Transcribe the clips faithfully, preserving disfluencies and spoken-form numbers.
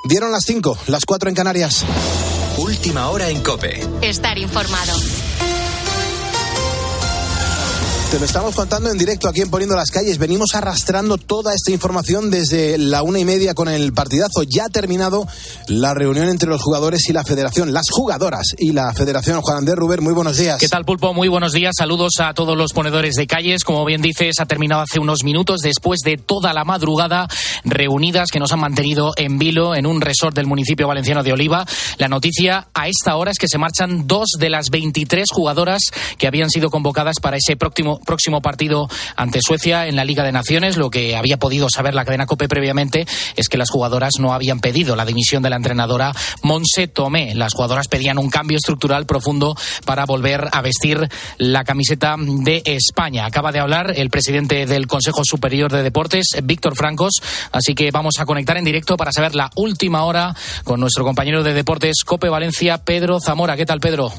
Dieron las cinco, las cuatro en Canarias. Última hora en COPE. Estar informado. Te lo estamos contando en directo aquí en Poniendo las Calles. Venimos arrastrando toda esta información desde la una y media con el partidazo. Ya ha terminado la reunión entre los jugadores y la federación, las jugadoras y la federación. Juan Andrés Ruber, muy buenos días. ¿Qué tal, Pulpo? Muy buenos días. Saludos a todos los ponedores de calles. Como bien dices, ha terminado hace unos minutos después de toda la madrugada reunidas que nos han mantenido en vilo en un resort del municipio valenciano de Oliva. La noticia a esta hora es que se marchan dos de las veintitrés jugadoras que habían sido convocadas para ese próximo próximo partido ante Suecia en la Liga de Naciones. Lo que había podido saber la cadena COPE previamente es que las jugadoras no habían pedido la dimisión de la entrenadora Montse Tomé. Las jugadoras pedían un cambio estructural profundo para volver a vestir la camiseta de España. Acaba de hablar el presidente del Consejo Superior de Deportes, Víctor Francos, así que vamos a conectar en directo para saber la última hora con nuestro compañero de Deportes COPE Valencia, Pedro Zamora. ¿Qué tal, Pedro?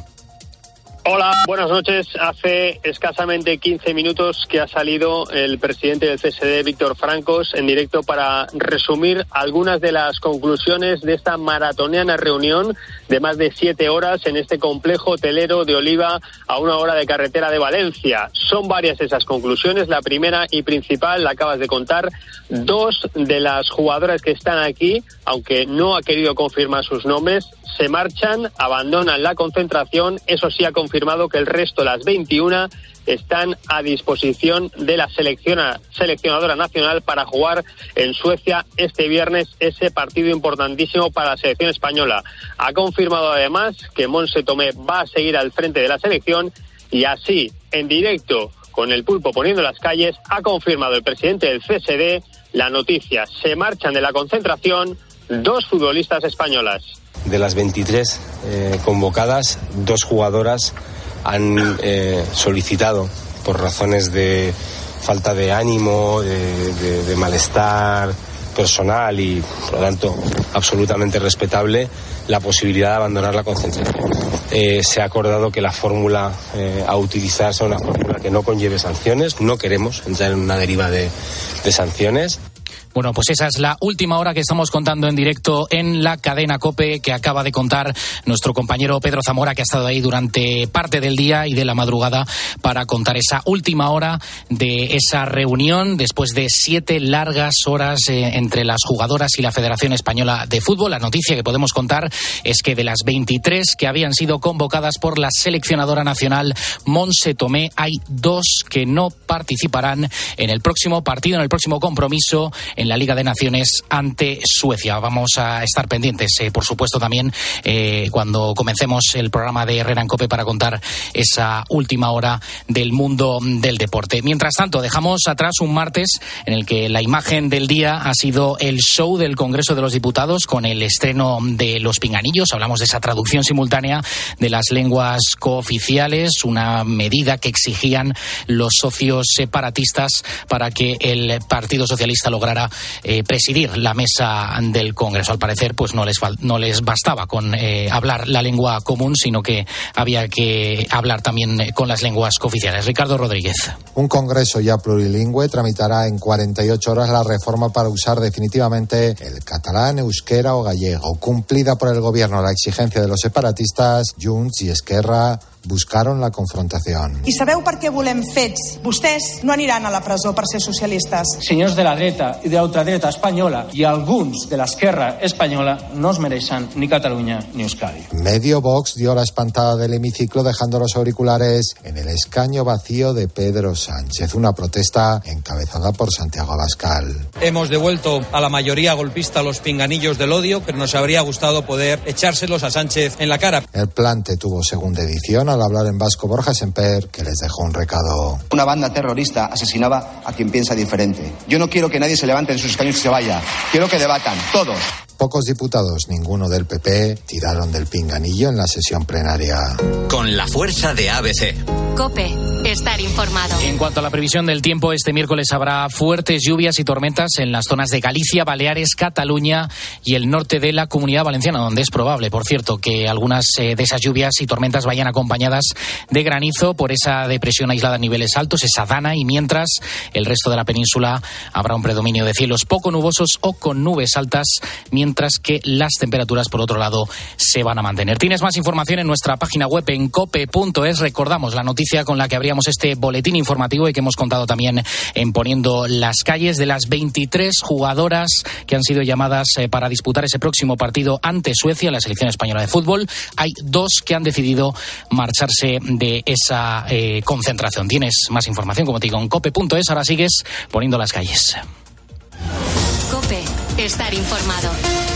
Hola, buenas noches. Hace escasamente quince minutos que ha salido el presidente del C S D, Víctor Francos, en directo para resumir algunas de las conclusiones de esta maratoniana reunión de más de siete horas en este complejo hotelero de Oliva a una hora de carretera de Valencia. Son varias esas conclusiones. La primera y principal la acabas de contar. Dos de las jugadoras que están aquí, aunque no ha querido confirmar sus nombres, se marchan, abandonan la concentración. Eso sí, ha confirmado que el resto, las veintiuna, están a disposición de la selecciona, seleccionadora nacional para jugar en Suecia este viernes ese partido importantísimo para la selección española. Ha confirmado además que Montse Tomé va a seguir al frente de la selección y así, en directo, con el Pulpo Poniendo las Calles, ha confirmado el presidente del C S D la noticia. Se marchan de la concentración dos futbolistas españolas. De las veintitrés eh, convocadas, dos jugadoras han eh, solicitado, por razones de falta de ánimo, de, de, de malestar personal y, por lo tanto, absolutamente respetable, la posibilidad de abandonar la concentración. Eh, se ha acordado que la fórmula eh, a utilizar sea una fórmula que no conlleve sanciones. No queremos entrar en una deriva de, de sanciones. Bueno, pues esa es la última hora que estamos contando en directo en la cadena COPE, que acaba de contar nuestro compañero Pedro Zamora, que ha estado ahí durante parte del día y de la madrugada para contar esa última hora de esa reunión después de siete largas horas eh, entre las jugadoras y la Federación Española de Fútbol. La noticia que podemos contar es que de las veintitrés que habían sido convocadas por la seleccionadora nacional Montse Tomé, hay dos que no participarán en el próximo partido, en el próximo compromiso en la Liga de Naciones ante Suecia. Vamos a estar pendientes, eh, por supuesto, también eh, cuando comencemos el programa de Herrera en COPE para contar esa última hora del mundo del deporte. Mientras tanto, dejamos atrás un martes en el que la imagen del día ha sido el show del Congreso de los Diputados con el estreno de Los Pinganillos. Hablamos de esa traducción simultánea de las lenguas cooficiales, una medida que exigían los socios separatistas para que el Partido Socialista lograra Eh, presidir la mesa del Congreso. Al parecer, pues no les no les bastaba con eh, hablar la lengua común, sino que había que hablar también eh, con las lenguas cooficiales. Ricardo Rodríguez. Un Congreso ya plurilingüe tramitará en cuarenta y ocho horas la reforma para usar definitivamente el catalán, euskera o gallego. Cumplida por el Gobierno la exigencia de los separatistas, Junts i Esquerra buscaron la confrontación. I sabeu per què volem fets? Vostès no aniran a la presó per ser socialistes. Senyors de la dreta i de la ultradreta espanyola i alguns de l'esquerra espanyola no es mereixen ni Catalunya ni Euskadi. Medio Vox dio la espantada del hemiciclo dejando los auriculares en el escaño vacío de Pedro Sánchez. Una protesta encabezada por Santiago Abascal. Hemos devuelto a la mayoría golpista los pinganillos del odio, pero nos habría gustado poder echárselos a Sánchez en la cara. El plante tuvo segunda edición al hablar en vasco Borja Semper, que les dejó un recado. Una banda terrorista asesinaba a quien piensa diferente. Yo no quiero que nadie se levante de sus escaños y se vaya. Quiero que debatan, todos. Pocos diputados, ninguno del P P, tiraron del pinganillo en la sesión plenaria. Con la fuerza de A B C. COPE, estar informado. En cuanto a la previsión del tiempo, este miércoles habrá fuertes lluvias y tormentas en las zonas de Galicia, Baleares, Cataluña y el norte de la Comunidad Valenciana, donde es probable, por cierto, que algunas eh, de esas lluvias y tormentas vayan acompañadas de granizo por esa depresión aislada a niveles altos, esa dana, y mientras el resto de la península habrá un predominio de cielos poco nubosos o con nubes altas, mientras que las temperaturas, por otro lado, se van a mantener. Tienes más información en nuestra página web en cope punto es. Recordamos la noticia con la que abríamos este boletín informativo y que hemos contado también en Poniendo las Calles. De las veintitrés jugadoras que han sido llamadas eh, para disputar ese próximo partido ante Suecia, la selección española de fútbol, hay dos que han decidido marcharse de esa eh, concentración. Tienes más información, como te digo, en cope punto es. Ahora sigues Poniendo las Calles. COPE, estar informado.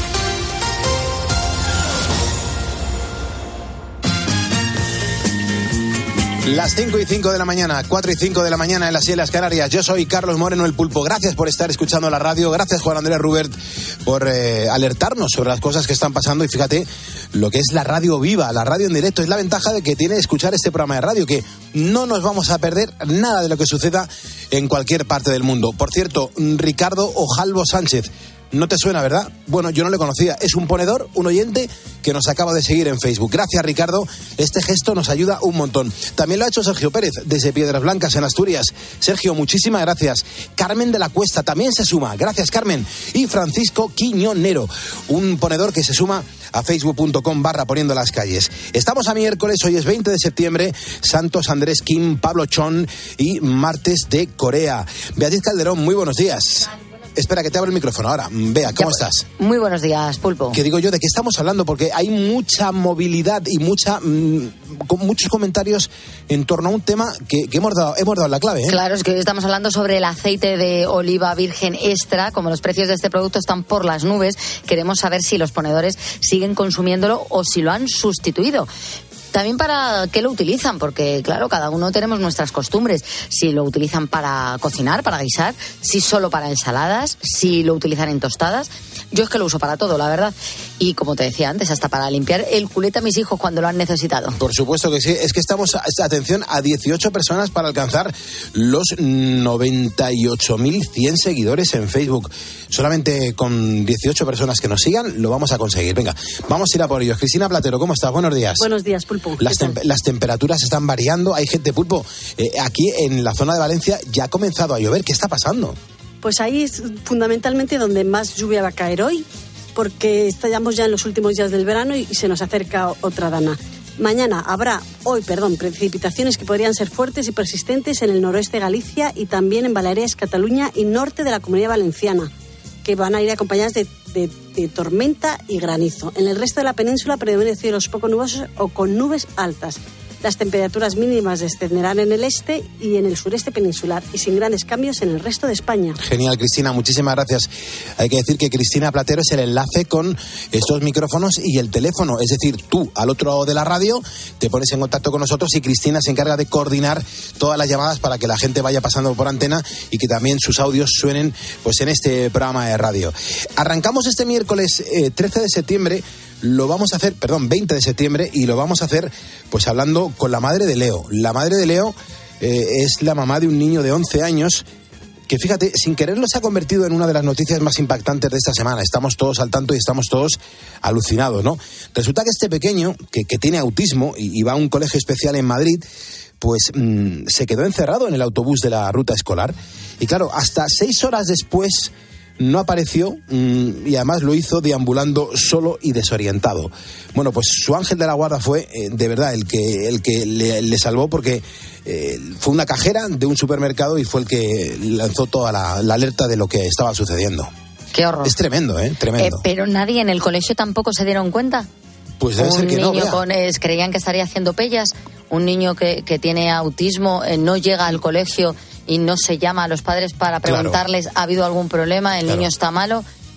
Las cinco y cinco de la mañana, cuatro y cinco de la mañana en las Islas Canarias. Yo soy Carlos Moreno, el Pulpo. Gracias por estar escuchando la radio. Gracias, Juan Andrés Rubert, por eh, alertarnos sobre las cosas que están pasando. Y fíjate lo que es la radio viva, la radio en directo. Es la ventaja de que tiene escuchar este programa de radio, que no nos vamos a perder nada de lo que suceda en cualquier parte del mundo. Por cierto, Ricardo Ojalvo Sánchez. No te suena, ¿verdad? Bueno, yo no le conocía. Es un ponedor, un oyente que nos acaba de seguir en Facebook. Gracias, Ricardo. Este gesto nos ayuda un montón. También lo ha hecho Sergio Pérez, desde Piedras Blancas, en Asturias. Sergio, muchísimas gracias. Carmen de la Cuesta también se suma. Gracias, Carmen. Y Francisco Quiñonero, un ponedor que se suma a facebook punto com barra Poniendo las Calles. Estamos a miércoles, hoy es veinte de septiembre. Santos Andrés Kim, Pablo Chon y martes de Corea. Beatriz Calderón, muy buenos días. Espera, que te abro el micrófono ahora. Bea, ¿cómo ya, estás? Muy buenos días, Pulpo. ¿Qué digo yo? ¿De qué estamos hablando? Porque hay mucha movilidad y mucha mmm, con muchos comentarios en torno a un tema que, que hemos dado hemos dado la clave, ¿eh? Claro, es que hoy estamos hablando sobre el aceite de oliva virgen extra. Como los precios de este producto están por las nubes, queremos saber si los ponedores siguen consumiéndolo o si lo han sustituido. También para qué lo utilizan, porque claro, cada uno tenemos nuestras costumbres. Si lo utilizan para cocinar, para guisar, si solo para ensaladas, si lo utilizan en tostadas. Yo es que lo uso para todo, la verdad. Y como te decía antes, hasta para limpiar el culete a mis hijos cuando lo han necesitado. Por supuesto que sí. Es que estamos, atención, a dieciocho personas para alcanzar los noventa y ocho mil cien seguidores en Facebook. Solamente con dieciocho personas que nos sigan lo vamos a conseguir. Venga, vamos a ir a por ellos. Cristina Platero, ¿cómo estás? Buenos días. Buenos días, Pulpo. Las, tem- las temperaturas están variando. Hay gente, Pulpo, eh, aquí en la zona de Valencia ya ha comenzado a llover. ¿Qué está pasando? Pues ahí es fundamentalmente donde más lluvia va a caer hoy, porque estamos ya en los últimos días del verano y se nos acerca otra dana. Mañana habrá, hoy, perdón, precipitaciones que podrían ser fuertes y persistentes en el noroeste de Galicia y también en Baleares, Cataluña y norte de la Comunidad Valenciana, que van a ir acompañadas de, de, de tormenta y granizo. En el resto de la península predominan cielos poco nubosos o con nubes altas. Las temperaturas mínimas descenderán en el este y en el sureste peninsular y sin grandes cambios en el resto de España. Genial, Cristina, muchísimas gracias. Hay que decir que Cristina Platero es el enlace con estos micrófonos y el teléfono. Es decir, tú al otro lado de la radio te pones en contacto con nosotros y Cristina se encarga de coordinar todas las llamadas para que la gente vaya pasando por antena y que también sus audios suenen pues en este programa de radio. Arrancamos este miércoles eh, trece de septiembre. Lo vamos a hacer, perdón, veinte de septiembre, y lo vamos a hacer pues hablando con la madre de Leo. La madre de Leo eh, es la mamá de un niño de once años que, fíjate, sin quererlo se ha convertido en una de las noticias más impactantes de esta semana. Estamos todos al tanto y estamos todos alucinados, ¿no? Resulta que este pequeño, que, que tiene autismo y, y va a un colegio especial en Madrid, pues mmm, se quedó encerrado en el autobús de la ruta escolar. Y claro, hasta seis horas después no apareció mmm, y además lo hizo deambulando solo y desorientado. Bueno, pues su ángel de la guarda fue eh, de verdad el que, el que le, le salvó, porque eh, fue una cajera de un supermercado y fue el que lanzó toda la, la alerta de lo que estaba sucediendo. Qué horror. Es tremendo, ¿eh? Tremendo. Eh, pero nadie en el colegio tampoco se dieron cuenta. Pues debe ser que no, Un niño con, eh, creían que estaría haciendo pellas. Un niño que, que tiene autismo eh, no llega al colegio y no se llama a los padres para preguntarles, claro, ¿ha habido algún problema? ¿El claro. niño está malo?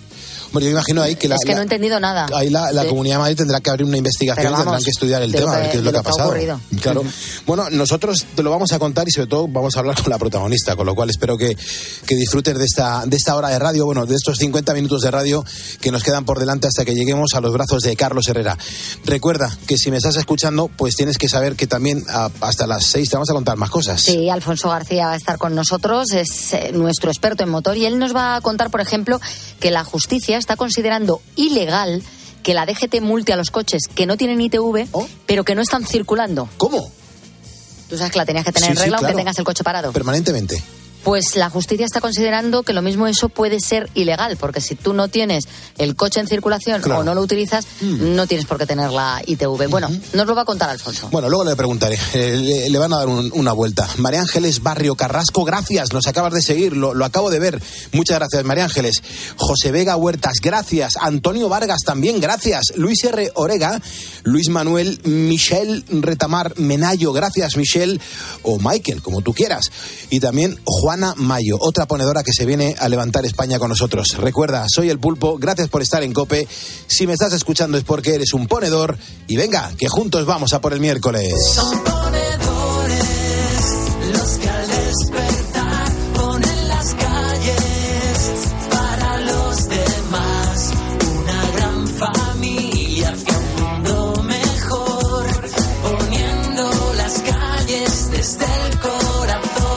Bueno, yo imagino ahí que la... Es que la, no he entendido nada. Ahí la, la sí. Comunidad de Madrid tendrá que abrir una investigación y tendrán que estudiar el tema, a ver qué es lo que ha pasado. Ha claro. Uh-huh. Bueno, nosotros te lo vamos a contar y sobre todo vamos a hablar con la protagonista, con lo cual espero que, que disfrutes de esta, de esta hora de radio, bueno, de estos cincuenta minutos de radio que nos quedan por delante hasta que lleguemos a los brazos de Carlos Herrera. Recuerda que si me estás escuchando, pues tienes que saber que también a, hasta las seis te vamos a contar más cosas. Sí, Alfonso García va a estar con nosotros, es eh, nuestro experto en motor y él nos va a contar, por ejemplo, que la justicia está considerando ilegal que la D G T multe a los coches que no tienen I T V, ¿oh? pero que no están circulando. ¿Cómo? Tú sabes que la tenías que tener sí, en regla sí, claro. aunque tengas el coche parado. Permanentemente. Pues la justicia está considerando que lo mismo eso puede ser ilegal, porque si tú no tienes el coche en circulación claro. o no lo utilizas, mm. no tienes por qué tener la I T V. Bueno, mm-hmm. nos lo va a contar Alfonso. Bueno, luego le preguntaré, eh, le, le van a dar un, una vuelta. María Ángeles Barrio Carrasco, gracias, nos acabas de seguir, lo, lo acabo de ver. Muchas gracias, María Ángeles. José Vega Huertas, gracias. Antonio Vargas también, gracias. Luis R. Orega, Luis Manuel, Michelle Retamar Menayo, gracias, Michelle, o Michael, como tú quieras. Y también Juana Mayo, otra ponedora que se viene a levantar España con nosotros. Recuerda, soy El Pulpo, gracias por estar en COPE. Si me estás escuchando es porque eres un ponedor. Y venga, que juntos vamos a por el miércoles. Son ponedores los que al despertar ponen las calles para los demás. Una gran familia hacia un mundo mejor, poniendo las calles desde el corazón.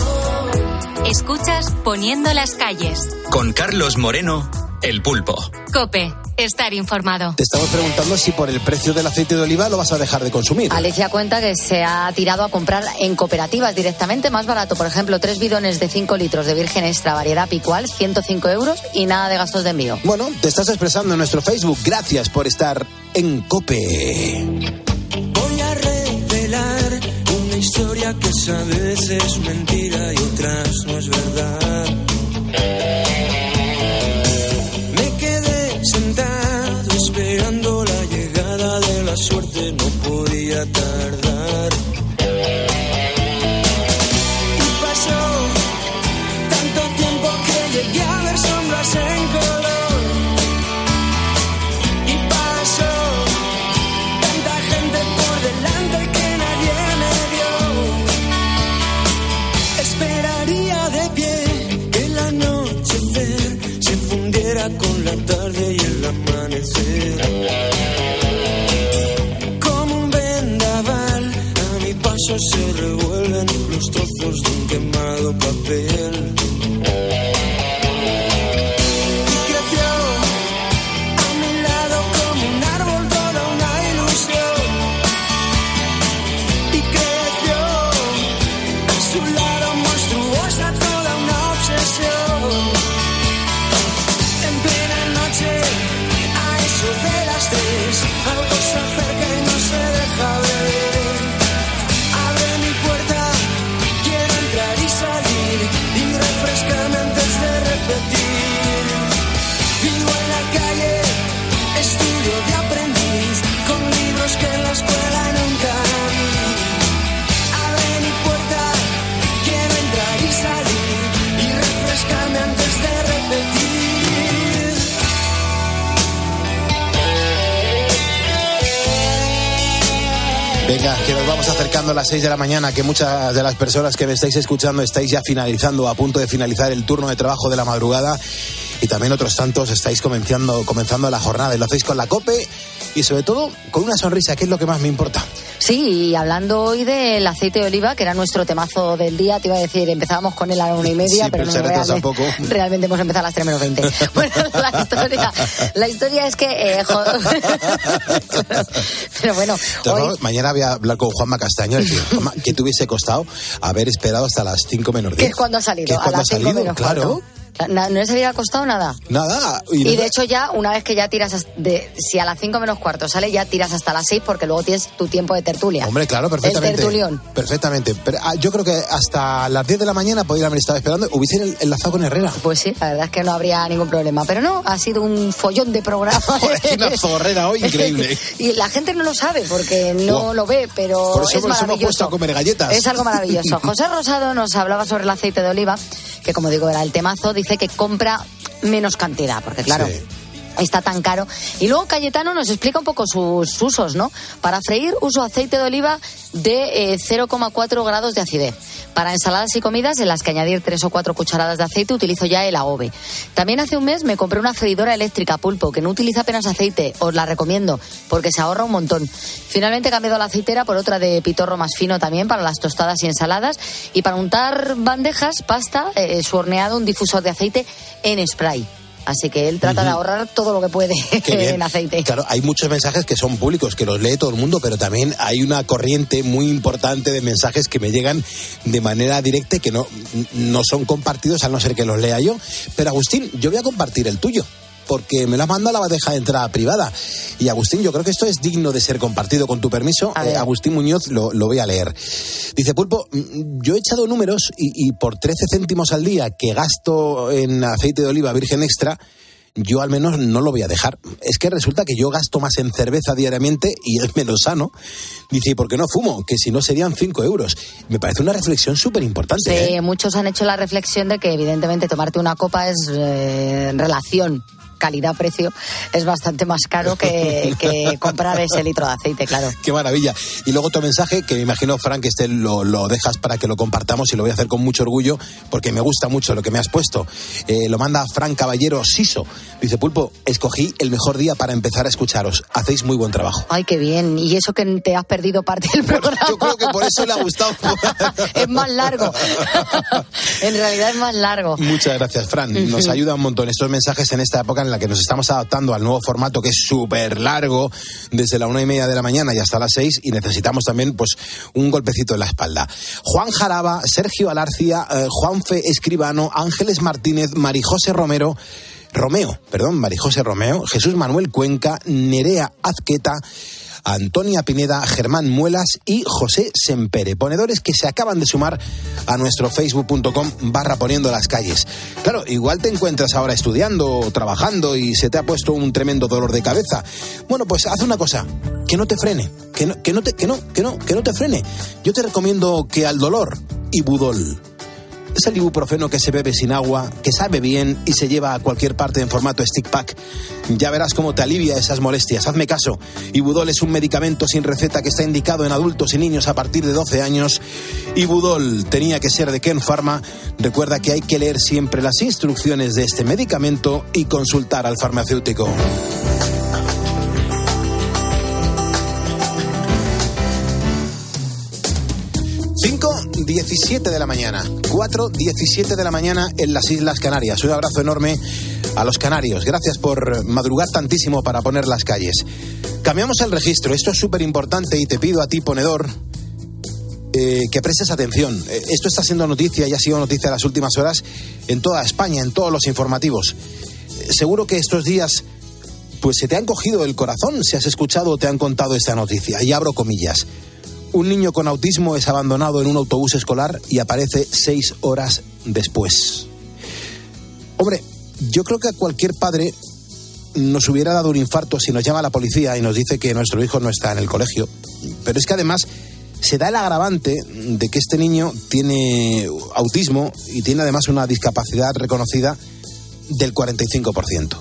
Escuchas Poniendo las calles. Con Carlos Moreno, El Pulpo. COPE, estar informado. Te estamos preguntando si por el precio del aceite de oliva lo vas a dejar de consumir. Alicia cuenta que se ha tirado a comprar en cooperativas directamente más barato. Por ejemplo, tres bidones de cinco litros de virgen extra variedad Picual, ciento cinco euros y nada de gastos de envío. Bueno, te estás expresando en nuestro Facebook. Gracias por estar en COPE. Voy a revelar una historia que a veces es mentira y otras no es verdad. Me quedé sentado esperando la llegada de la suerte, no podía tardar. Y pasó tanto tiempo que llegué a ver sombras en color. Y pasó tanta gente por delante que nadie me vio. Esperaría de pie que el anochecer se fundiera con la tarde y el amanecer. Como un vendaval, a mi paso se revuelven los trozos de un quemado papel. Y creció a mi lado como un árbol toda una ilusión. Y creció a su lado monstruosa toda una obsesión. En plena noche, a eso de las tres, algo se acerca y no se deja ver. Abre mi puerta, quiero entrar y salir, y refrescarme antes de repetir. Vivo en la calle, estudio de aprendiz, con libros que en la escuela nunca vi. Abre mi puerta, quiero entrar y salir, y refrescarme antes de repetir. Venga, que nos vamos acercando a las seis de la mañana, que muchas de las personas que me estáis escuchando estáis ya finalizando, a punto de finalizar el turno de trabajo de la madrugada, y también otros tantos estáis comenzando, comenzando la jornada, y lo hacéis con la COPE y sobre todo con una sonrisa, que es lo que más me importa. Sí, y hablando hoy del aceite de oliva, que era nuestro temazo del día, te iba a decir, empezábamos con él a la una y media, sí, pero, pero no, se retrasa realmente, un poco. Realmente hemos empezado a las tres menos veinte. Bueno, la historia, la historia es que... Eh, jo... pero bueno, Entonces, hoy... mañana voy a hablar con Juanma Castaño y decir, Juanma, ¿qué te hubiese costado haber esperado hasta las cinco menos diez? Que es cuando ha salido, ¿Qué es cuando a las ha salido? menos Claro. cuarto. No, no les había costado nada. Nada. Y, y de hecho ya, una vez que ya tiras, de, si a las cinco menos cuarto sale, ya tiras hasta las seis porque luego tienes tu tiempo de tertulia. Hombre, claro, perfectamente. El tertulión. Perfectamente. Pero ah, yo creo que hasta las diez de la mañana podrían haber estado esperando. Hubiesen enlazado con Herrera. Pues sí, la verdad es que no habría ningún problema. Pero no, ha sido un follón de programa. Una zorrera hoy increíble. Y la gente no lo sabe porque no wow. lo ve, pero por eso es nos hemos puesto a comer galletas. Es algo maravilloso. José Rosado nos hablaba sobre el aceite de oliva, que como digo era el temazo. Dice que compra menos cantidad, porque claro, sí. está tan caro. Y luego Cayetano nos explica un poco sus usos, ¿no? Para freír uso aceite de oliva de eh, cero coma cuatro grados de acidez. Para ensaladas y comidas en las que añadir tres o cuatro cucharadas de aceite utilizo ya el AOVE. También hace un mes me compré una freidora eléctrica Pulpo que no utiliza apenas aceite. Os la recomiendo porque se ahorra un montón. Finalmente he cambiado la aceitera por otra de pitorro más fino también para las tostadas y ensaladas. Y para untar bandejas, pasta, eh, su horneado, un difusor de aceite en spray. Así que él trata uh-huh. de ahorrar todo lo que puede en aceite. Claro, hay muchos mensajes que son públicos, que los lee todo el mundo, pero también hay una corriente muy importante de mensajes que me llegan de manera directa y que no, no son compartidos, a no ser que los lea yo. Pero Agustín, yo voy a compartir el tuyo, porque me lo has mandado a la bandeja de entrada privada. Y Agustín, yo creo que esto es digno de ser compartido, con tu permiso. Eh, Agustín Muñoz, lo, lo voy a leer. Dice, Pulpo, yo he echado números y, y por trece céntimos al día que gasto en aceite de oliva virgen extra, yo al menos no lo voy a dejar. Es que resulta que yo gasto más en cerveza diariamente y es menos sano. Dice, ¿y por qué no fumo? Que si no serían cinco euros. Me parece una reflexión súper importante. Sí, ¿eh? Muchos han hecho la reflexión de que evidentemente tomarte una copa es eh, relación calidad-precio, es bastante más caro que, que comprar ese litro de aceite, claro. Qué maravilla. Y luego tu mensaje, que me imagino, Fran, que este lo, lo dejas para que lo compartamos y lo voy a hacer con mucho orgullo, porque me gusta mucho lo que me has puesto. Eh, lo manda Fran Caballero Siso. Dice, Pulpo, escogí el mejor día para empezar a escucharos. Hacéis muy buen trabajo. Ay, qué bien. Y eso que te has perdido parte del programa. Yo creo que por eso le ha gustado. Es más largo. En realidad es más largo. Muchas gracias, Fran. Nos uh-huh. ayuda un montón estos mensajes en esta época en la que nos estamos adaptando al nuevo formato, que es súper largo, desde la una y media de la mañana y hasta las seis, y necesitamos también pues un golpecito en la espalda. Juan Jaraba, Sergio Alarcia, eh, Juanfe Escribano, Ángeles Martínez, Marijose Romero, Romeo, perdón, Marijose Romeo, Jesús Manuel Cuenca, Nerea Azqueta, Antonia Pineda, Germán Muelas y José Sempere, ponedores que se acaban de sumar a nuestro facebook.com barra poniendo las calles. Claro, igual te encuentras ahora estudiando o trabajando y se te ha puesto un tremendo dolor de cabeza. Bueno, pues haz una cosa, que no te frene, que no, que no te, que no, que no, que no te frene. Yo te recomiendo que al dolor, Ibudol. Es el ibuprofeno que se bebe sin agua, que sabe bien y se lleva a cualquier parte en formato stick pack. Ya verás cómo te alivia esas molestias. Hazme caso. Ibudol es un medicamento sin receta que está indicado en adultos y niños a partir de doce años. Ibudol tenía que ser de Ken Pharma. Recuerda que hay que leer siempre las instrucciones de este medicamento y consultar al farmacéutico. cinco diecisiete de la mañana, cuatro diecisiete de la mañana en las Islas Canarias. Un abrazo enorme a los canarios. Gracias por madrugar tantísimo para poner las calles. Cambiamos el registro. Esto es súper importante y te pido a ti, ponedor, eh, que prestes atención. Eh, esto está siendo noticia y ha sido noticia en las últimas horas en toda España, en todos los informativos. Eh, seguro que estos días pues se te han cogido el corazón si has escuchado o te han contado esta noticia. Y abro comillas. Un niño con autismo es abandonado en un autobús escolar y aparece seis horas después. Hombre, yo creo que a cualquier padre nos hubiera dado un infarto si nos llama la policía y nos dice que nuestro hijo no está en el colegio. Pero es que además se da el agravante de que este niño tiene autismo y tiene además una discapacidad reconocida del cuarenta y cinco por ciento.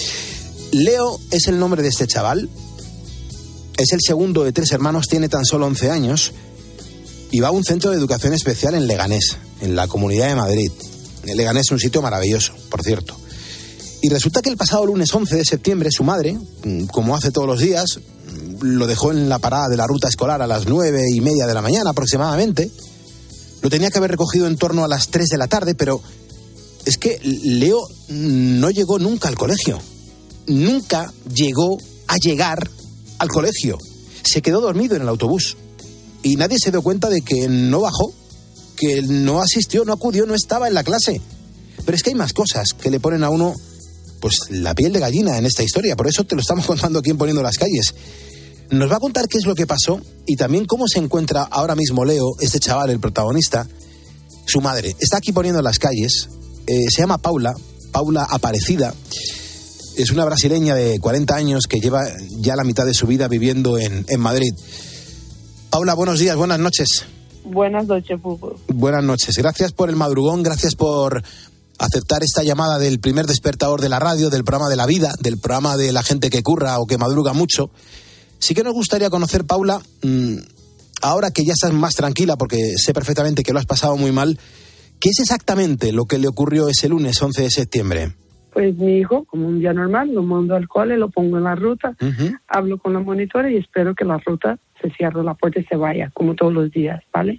Leo es el nombre de este chaval. Es el segundo de tres hermanos, tiene tan solo once años y va a un centro de educación especial en Leganés, en la Comunidad de Madrid. Leganés es un sitio maravilloso, por cierto. Y resulta que el pasado lunes once de septiembre su madre, como hace todos los días, lo dejó en la parada de la ruta escolar a las nueve y media de la mañana aproximadamente. Lo tenía que haber recogido en torno a las tres de la tarde, pero es que Leo no llegó nunca al colegio. Nunca llegó a llegar al colegio. Se quedó dormido en el autobús y nadie se dio cuenta de que no bajó, que no asistió, no acudió, no estaba en la clase. Pero es que hay más cosas que le ponen a uno pues la piel de gallina en esta historia. Por eso te lo estamos contando aquí en Poniendo las Calles. Nos va a contar qué es lo que pasó y también cómo se encuentra ahora mismo Leo, este chaval, el protagonista. Su madre está aquí Poniendo las Calles. Eh, se llama Paula, Paula Aparecida. Es una brasileña de cuarenta años que lleva ya la mitad de su vida viviendo en, en Madrid. Paula, buenos días, buenas noches. Buenas noches, Pupo. Buenas noches. Gracias por el madrugón, gracias por aceptar esta llamada del primer despertador de la radio, del programa de la vida, del programa de la gente que curra o que madruga mucho. Sí que nos gustaría conocer, Paula, mmm, ahora que ya estás más tranquila, porque sé perfectamente que lo has pasado muy mal, ¿qué es exactamente lo que le ocurrió ese lunes once de septiembre? Pues mi hijo, como un día normal, lo mando al cole, lo pongo en la ruta, uh-huh. hablo con la monitora y espero que la ruta se cierre la puerta y se vaya, como todos los días, ¿vale?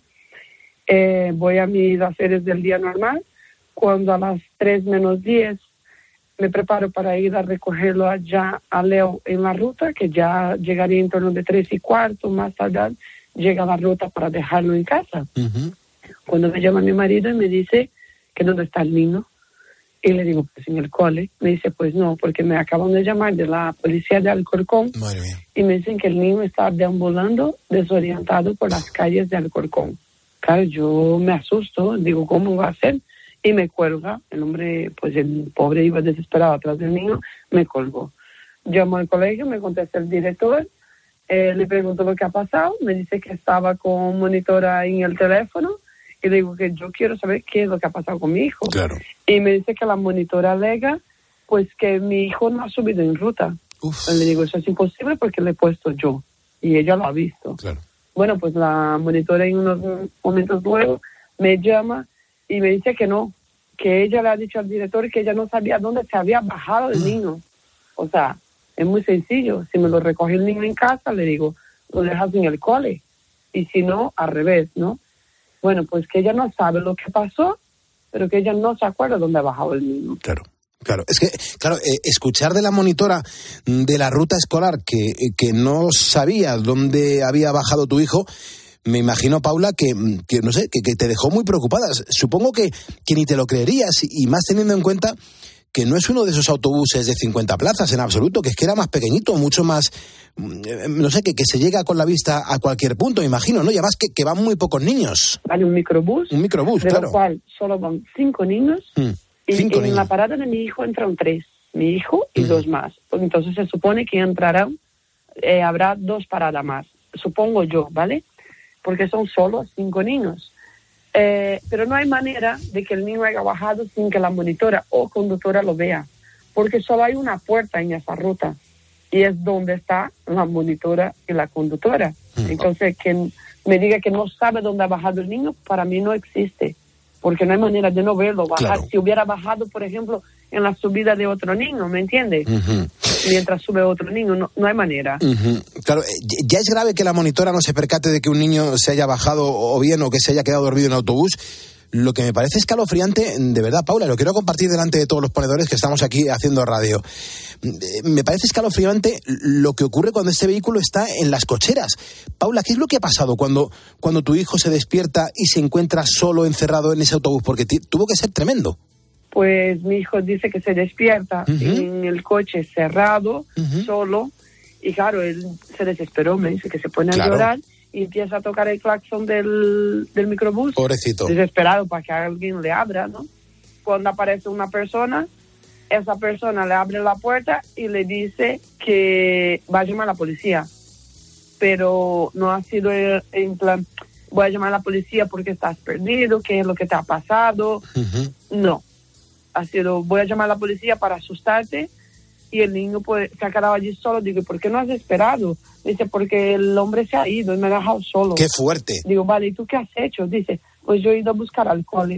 Eh, voy a mis haceres del día normal, cuando a las tres menos diez me preparo para ir a recogerlo allá a Leo en la ruta, que ya llegaría en torno de tres y cuarto, más tardar, llega a la ruta para dejarlo en casa. Uh-huh. Cuando me llama mi marido y me dice que dónde está el niño, y le digo, pues en el cole. Me dice, pues no, porque me acaban de llamar de la policía de Alcorcón y me dicen que el niño está deambulando desorientado por las calles de Alcorcón. Claro, yo me asusto, digo, ¿cómo va a ser? Y me cuelga. El hombre, pues el pobre iba desesperado atrás del niño, me colgó. Llamo al colegio, me contesta el director, eh, le pregunto lo que ha pasado, me dice que estaba con monitora en el teléfono, y le digo que yo quiero saber qué es lo que ha pasado con mi hijo. Claro. Y me dice que la monitora alega pues que mi hijo no ha subido en ruta. Uf. Le digo, eso es imposible porque le he puesto yo. Y ella lo ha visto. Claro. Bueno, pues la monitora en unos momentos luego me llama y me dice que no, que ella le ha dicho al director que ella no sabía dónde se había bajado el niño. O sea, es muy sencillo. Si me lo recoge el niño en casa, le digo, lo dejas en el cole. Y si no, al revés, ¿no? Bueno, pues que ella no sabe lo que pasó, pero que ella no se acuerda dónde ha bajado el niño. Claro, claro. Es que, claro, eh, escuchar de la monitora de la ruta escolar que, que no sabía dónde había bajado tu hijo, me imagino, Paula, que, que no sé, que, que te dejó muy preocupada. Supongo que, que ni te lo creerías, y más teniendo en cuenta que no es uno de esos autobuses de cincuenta plazas en absoluto, que es que era más pequeñito, mucho más, no sé, que, que se llega con la vista a cualquier punto, imagino, ¿no? Y además que, que van muy pocos niños. Vale, un microbús. Un microbús, de claro. De lo cual solo van cinco niños. Mm, y cinco en niños. La parada de mi hijo entran tres. Mi hijo y mm. dos más. Entonces se supone que entrarán, eh, habrá dos paradas más. Supongo yo, ¿vale? Porque son solo cinco niños. Eh, pero no hay manera de que el niño haya bajado sin que la monitora o conductora lo vea, porque solo hay una puerta en esa ruta y es donde está la monitora y la conductora. Mm. Entonces, que me diga que no sabe dónde ha bajado el niño, para mí no existe, porque no hay manera de no verlo bajar. Claro. Si hubiera bajado, por ejemplo, en la subida de otro niño, ¿me entiendes? Uh-huh. Mientras sube otro niño, no, no hay manera. Uh-huh. Claro, ya es grave que la monitora no se percate de que un niño se haya bajado o bien o que se haya quedado dormido en el autobús. Lo que me parece escalofriante, de verdad, Paula, lo quiero compartir delante de todos los ponedores que estamos aquí haciendo radio. Me parece escalofriante lo que ocurre cuando este vehículo está en las cocheras. Paula, ¿qué es lo que ha pasado cuando, cuando tu hijo se despierta y se encuentra solo encerrado en ese autobús? Porque t- tuvo que ser tremendo. Pues mi hijo dice que se despierta uh-huh. en el coche cerrado, uh-huh. solo, y claro, él se desesperó, me dice que se pone a claro. llorar y empieza a tocar el claxon del, del microbús. Pobrecito. Desesperado para que alguien le abra, ¿no? Cuando aparece una persona, esa persona le abre la puerta y le dice que va a llamar a la policía. Pero no ha sido en plan, voy a llamar a la policía porque estás perdido, qué es lo que te ha pasado. Uh-huh. No. Ha sido, voy a llamar a la policía para asustarte, y el niño pues, se ha quedado allí solo. Digo, ¿por qué no has esperado? Dice, porque el hombre se ha ido y me ha dejado solo. ¡Qué fuerte! Digo, vale, ¿y tú qué has hecho? Dice, pues yo he ido a buscar alcohol.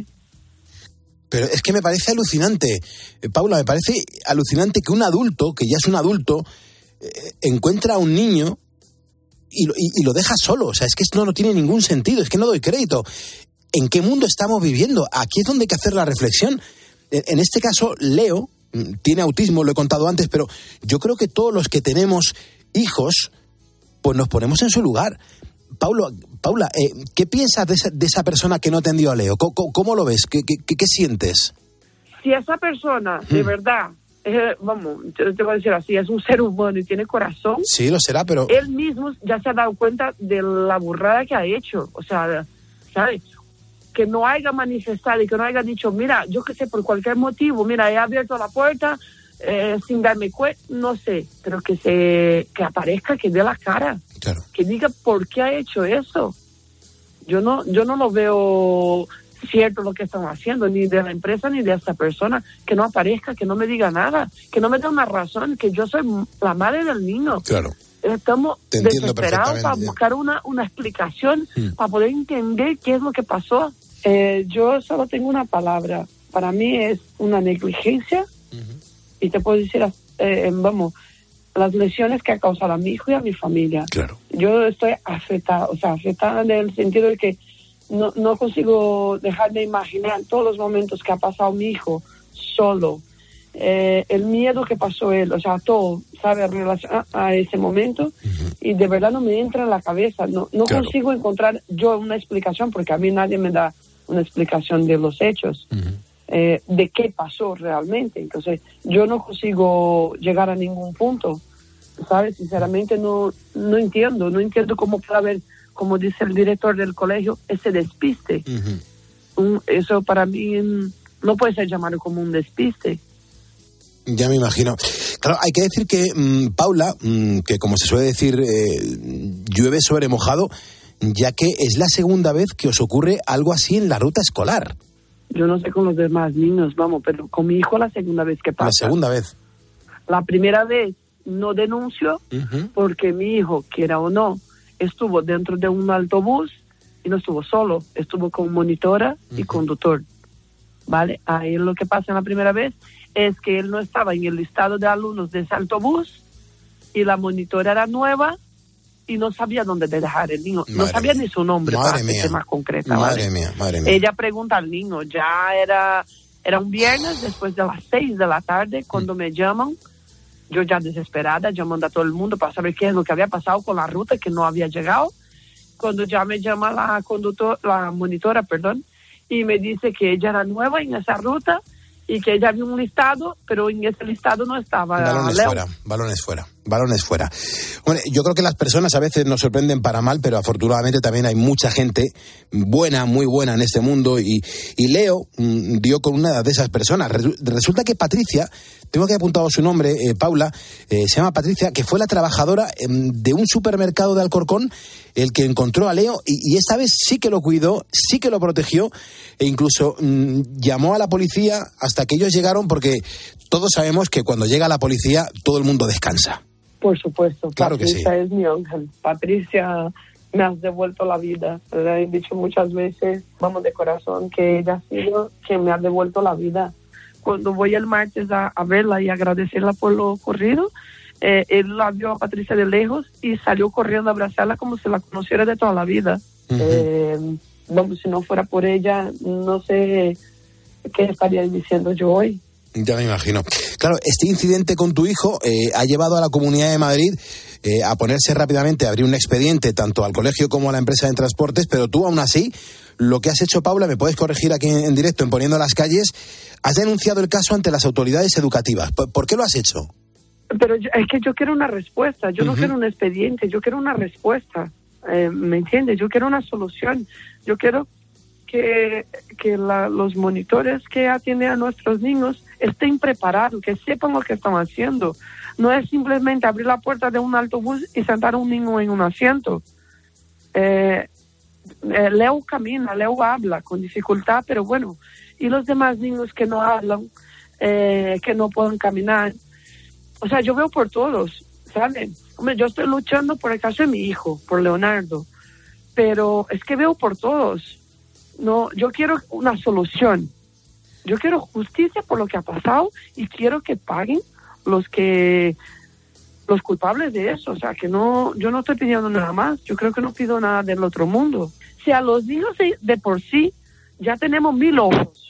Pero es que me parece alucinante, eh, Paula, me parece alucinante que un adulto, que ya es un adulto, eh, encuentra a un niño y lo, y, y lo deja solo. O sea, es que esto no, no tiene ningún sentido, es que no doy crédito. ¿En qué mundo estamos viviendo? Aquí es donde hay que hacer la reflexión. En este caso, Leo tiene autismo, lo he contado antes, pero yo creo que todos los que tenemos hijos, pues nos ponemos en su lugar. Paulo, Paula, eh, ¿qué piensas de esa, de esa persona que no atendió a Leo? ¿Cómo, cómo lo ves? ¿Qué, qué, qué sientes? Si esa persona, de hmm. verdad, eh, vamos, te, te voy a decir así, es un ser humano y tiene corazón. Sí, lo será, pero... Él mismo ya se ha dado cuenta de la burrada que ha hecho. O sea, ¿sabes? Que no haya manifestado y que no haya dicho, mira, yo qué sé, por cualquier motivo, mira, he abierto la puerta eh, sin darme cuenta, no sé, pero que se que aparezca, que dé la cara, claro. que diga por qué ha hecho eso. Yo no yo no lo veo cierto lo que están haciendo, ni de la empresa ni de esta persona, que no aparezca, que no me diga nada, que no me dé una razón, que yo soy la madre del niño. Claro. Estamos Te entiendo desesperados para perfectamente. buscar una, una explicación, Hmm. para poder entender qué es lo que pasó. Eh, yo solo tengo una palabra, para mí es una negligencia, y te puedo decir, eh, vamos, las lesiones que ha causado a mi hijo y a mi familia. Claro. Yo estoy afectada, o sea, afectada en el sentido de que no, no consigo dejar de imaginar todos los momentos que ha pasado mi hijo solo, eh, el miedo que pasó él, o sea, todo, ¿sabe? En relación a, a ese momento, uh-huh. y de verdad no me entra en la cabeza, no, no claro. consigo encontrar yo una explicación, porque a mí nadie me da una explicación de los hechos, uh-huh. eh, de qué pasó realmente. Entonces, yo no consigo llegar a ningún punto, ¿sabes? Sinceramente no, no entiendo, no entiendo cómo puede haber, como dice el director del colegio, ese despiste. Uh-huh. Un, eso para mí no puede ser llamado como un despiste. Ya me imagino. Claro, hay que decir que mmm, Paula, mmm, que como se suele decir, eh, llueve sobre mojado, ya que es la segunda vez que os ocurre algo así en la ruta escolar. Yo no sé con los demás niños, vamos, pero con mi hijo la segunda vez que pasa. La segunda vez. La primera vez no denunció, uh-huh. porque mi hijo, quiera o no, estuvo dentro de un autobús y no estuvo solo, estuvo con monitora uh-huh. y conductor, ¿vale? Ahí lo que pasa en la primera vez es que él no estaba en el listado de alumnos de ese autobús y la monitora era nueva y no sabía dónde dejar el niño, madre no sabía mía. Ni su nombre, madre para ser más concreta, madre ¿vale? mía, madre mía. Ella pregunta al niño, ya era, era un viernes después de las seis de la tarde cuando mm. me llaman. Yo ya desesperada, llamando a todo el mundo para saber qué es lo que había pasado con la ruta, que no había llegado. Cuando ya me llama la conductor, la monitora, perdón, y me dice que ella era nueva en esa ruta y que ella había un listado, pero en ese listado no estaba balones Leo. fuera, balones fuera, balones fuera. Bueno, yo creo que las personas a veces nos sorprenden para mal, pero afortunadamente también hay mucha gente buena, muy buena en este mundo, y, y Leo mmm, dio con una de esas personas. Resulta que Patricia, tengo que apuntado su nombre, eh, Paula, eh, se llama Patricia, que fue la trabajadora eh, de un supermercado de Alcorcón el que encontró a Leo, y, y esta vez sí que lo cuidó, sí que lo protegió, e incluso mmm, llamó a la policía hasta que ellos llegaron, porque todos sabemos que cuando llega la policía todo el mundo descansa. Por supuesto, claro Patricia que sí. Es mi ángel. Patricia, me has devuelto la vida. Le he dicho muchas veces, vamos, de corazón, que ella ha sido quien me ha devuelto la vida. Cuando voy el martes a, a verla y agradecerla por lo ocurrido, eh, él la vio a Patricia de lejos y salió corriendo a abrazarla como si la conociera de toda la vida. Uh-huh. Eh, vamos, si no fuera por ella, no sé qué estaría diciendo yo hoy. Ya me imagino. Claro, este incidente con tu hijo eh, ha llevado a la Comunidad de Madrid eh, a ponerse rápidamente a abrir un expediente tanto al colegio como a la empresa de transportes, pero tú aún así, lo que has hecho, Paula, me puedes corregir aquí en, en directo en Poniendo las Calles, has denunciado el caso ante las autoridades educativas. ¿Por, ¿por qué lo has hecho? Pero yo, es que yo quiero una respuesta, yo uh-huh. no quiero un expediente, yo quiero una respuesta, eh, ¿me entiendes? Yo quiero una solución, yo quiero que, que la, los monitores que atienden a nuestros niños estén preparados, que sepan lo que están haciendo. No es simplemente abrir la puerta de un autobús y sentar a un niño en un asiento. Eh, eh, Leo camina, Leo habla con dificultad, pero bueno, y los demás niños que no hablan, eh, que no pueden caminar. O sea, yo veo por todos, ¿saben? Hombre, yo estoy luchando por el caso de mi hijo, por Leonardo, pero es que veo por todos. No, yo quiero una solución. Yo quiero justicia por lo que ha pasado y quiero que paguen los que los culpables de eso. O sea, que no, yo no estoy pidiendo nada más. Yo creo que no pido nada del otro mundo. Si a los niños de, de por sí ya tenemos mil ojos,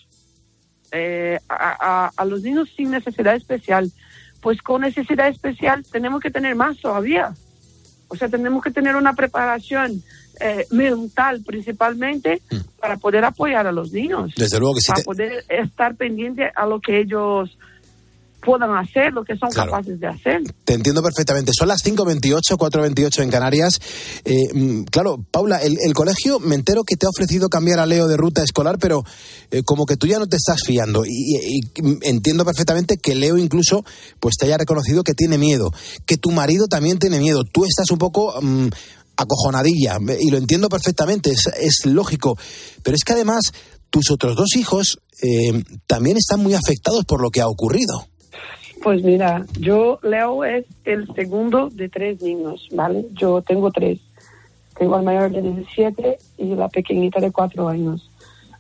eh, a, a, a los niños sin necesidad especial, pues con necesidad especial tenemos que tener más todavía. O sea, tenemos que tener una preparación eh, mental principalmente mm. para poder apoyar a los niños. Desde luego que sí. Para te... poder estar pendiente a lo que ellos puedan hacer, lo que son claro. capaces de hacer. Te entiendo perfectamente. Son las cinco veintiocho, cuatro veintiocho en Canarias. Eh, claro, Paula, el, el colegio, me entero que te ha ofrecido cambiar a Leo de ruta escolar, pero eh, como que tú ya no te estás fiando. Y, y, y entiendo perfectamente que Leo incluso pues te haya reconocido que tiene miedo, que tu marido también tiene miedo. Tú estás un poco um, acojonadilla, y lo entiendo perfectamente, es, es lógico. Pero es que además tus otros dos hijos eh, también están muy afectados por lo que ha ocurrido. Pues mira, yo, Leo es el segundo de tres niños, ¿vale? Yo tengo tres. Tengo al mayor de diecisiete y la pequeñita de cuatro años.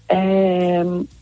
Eh,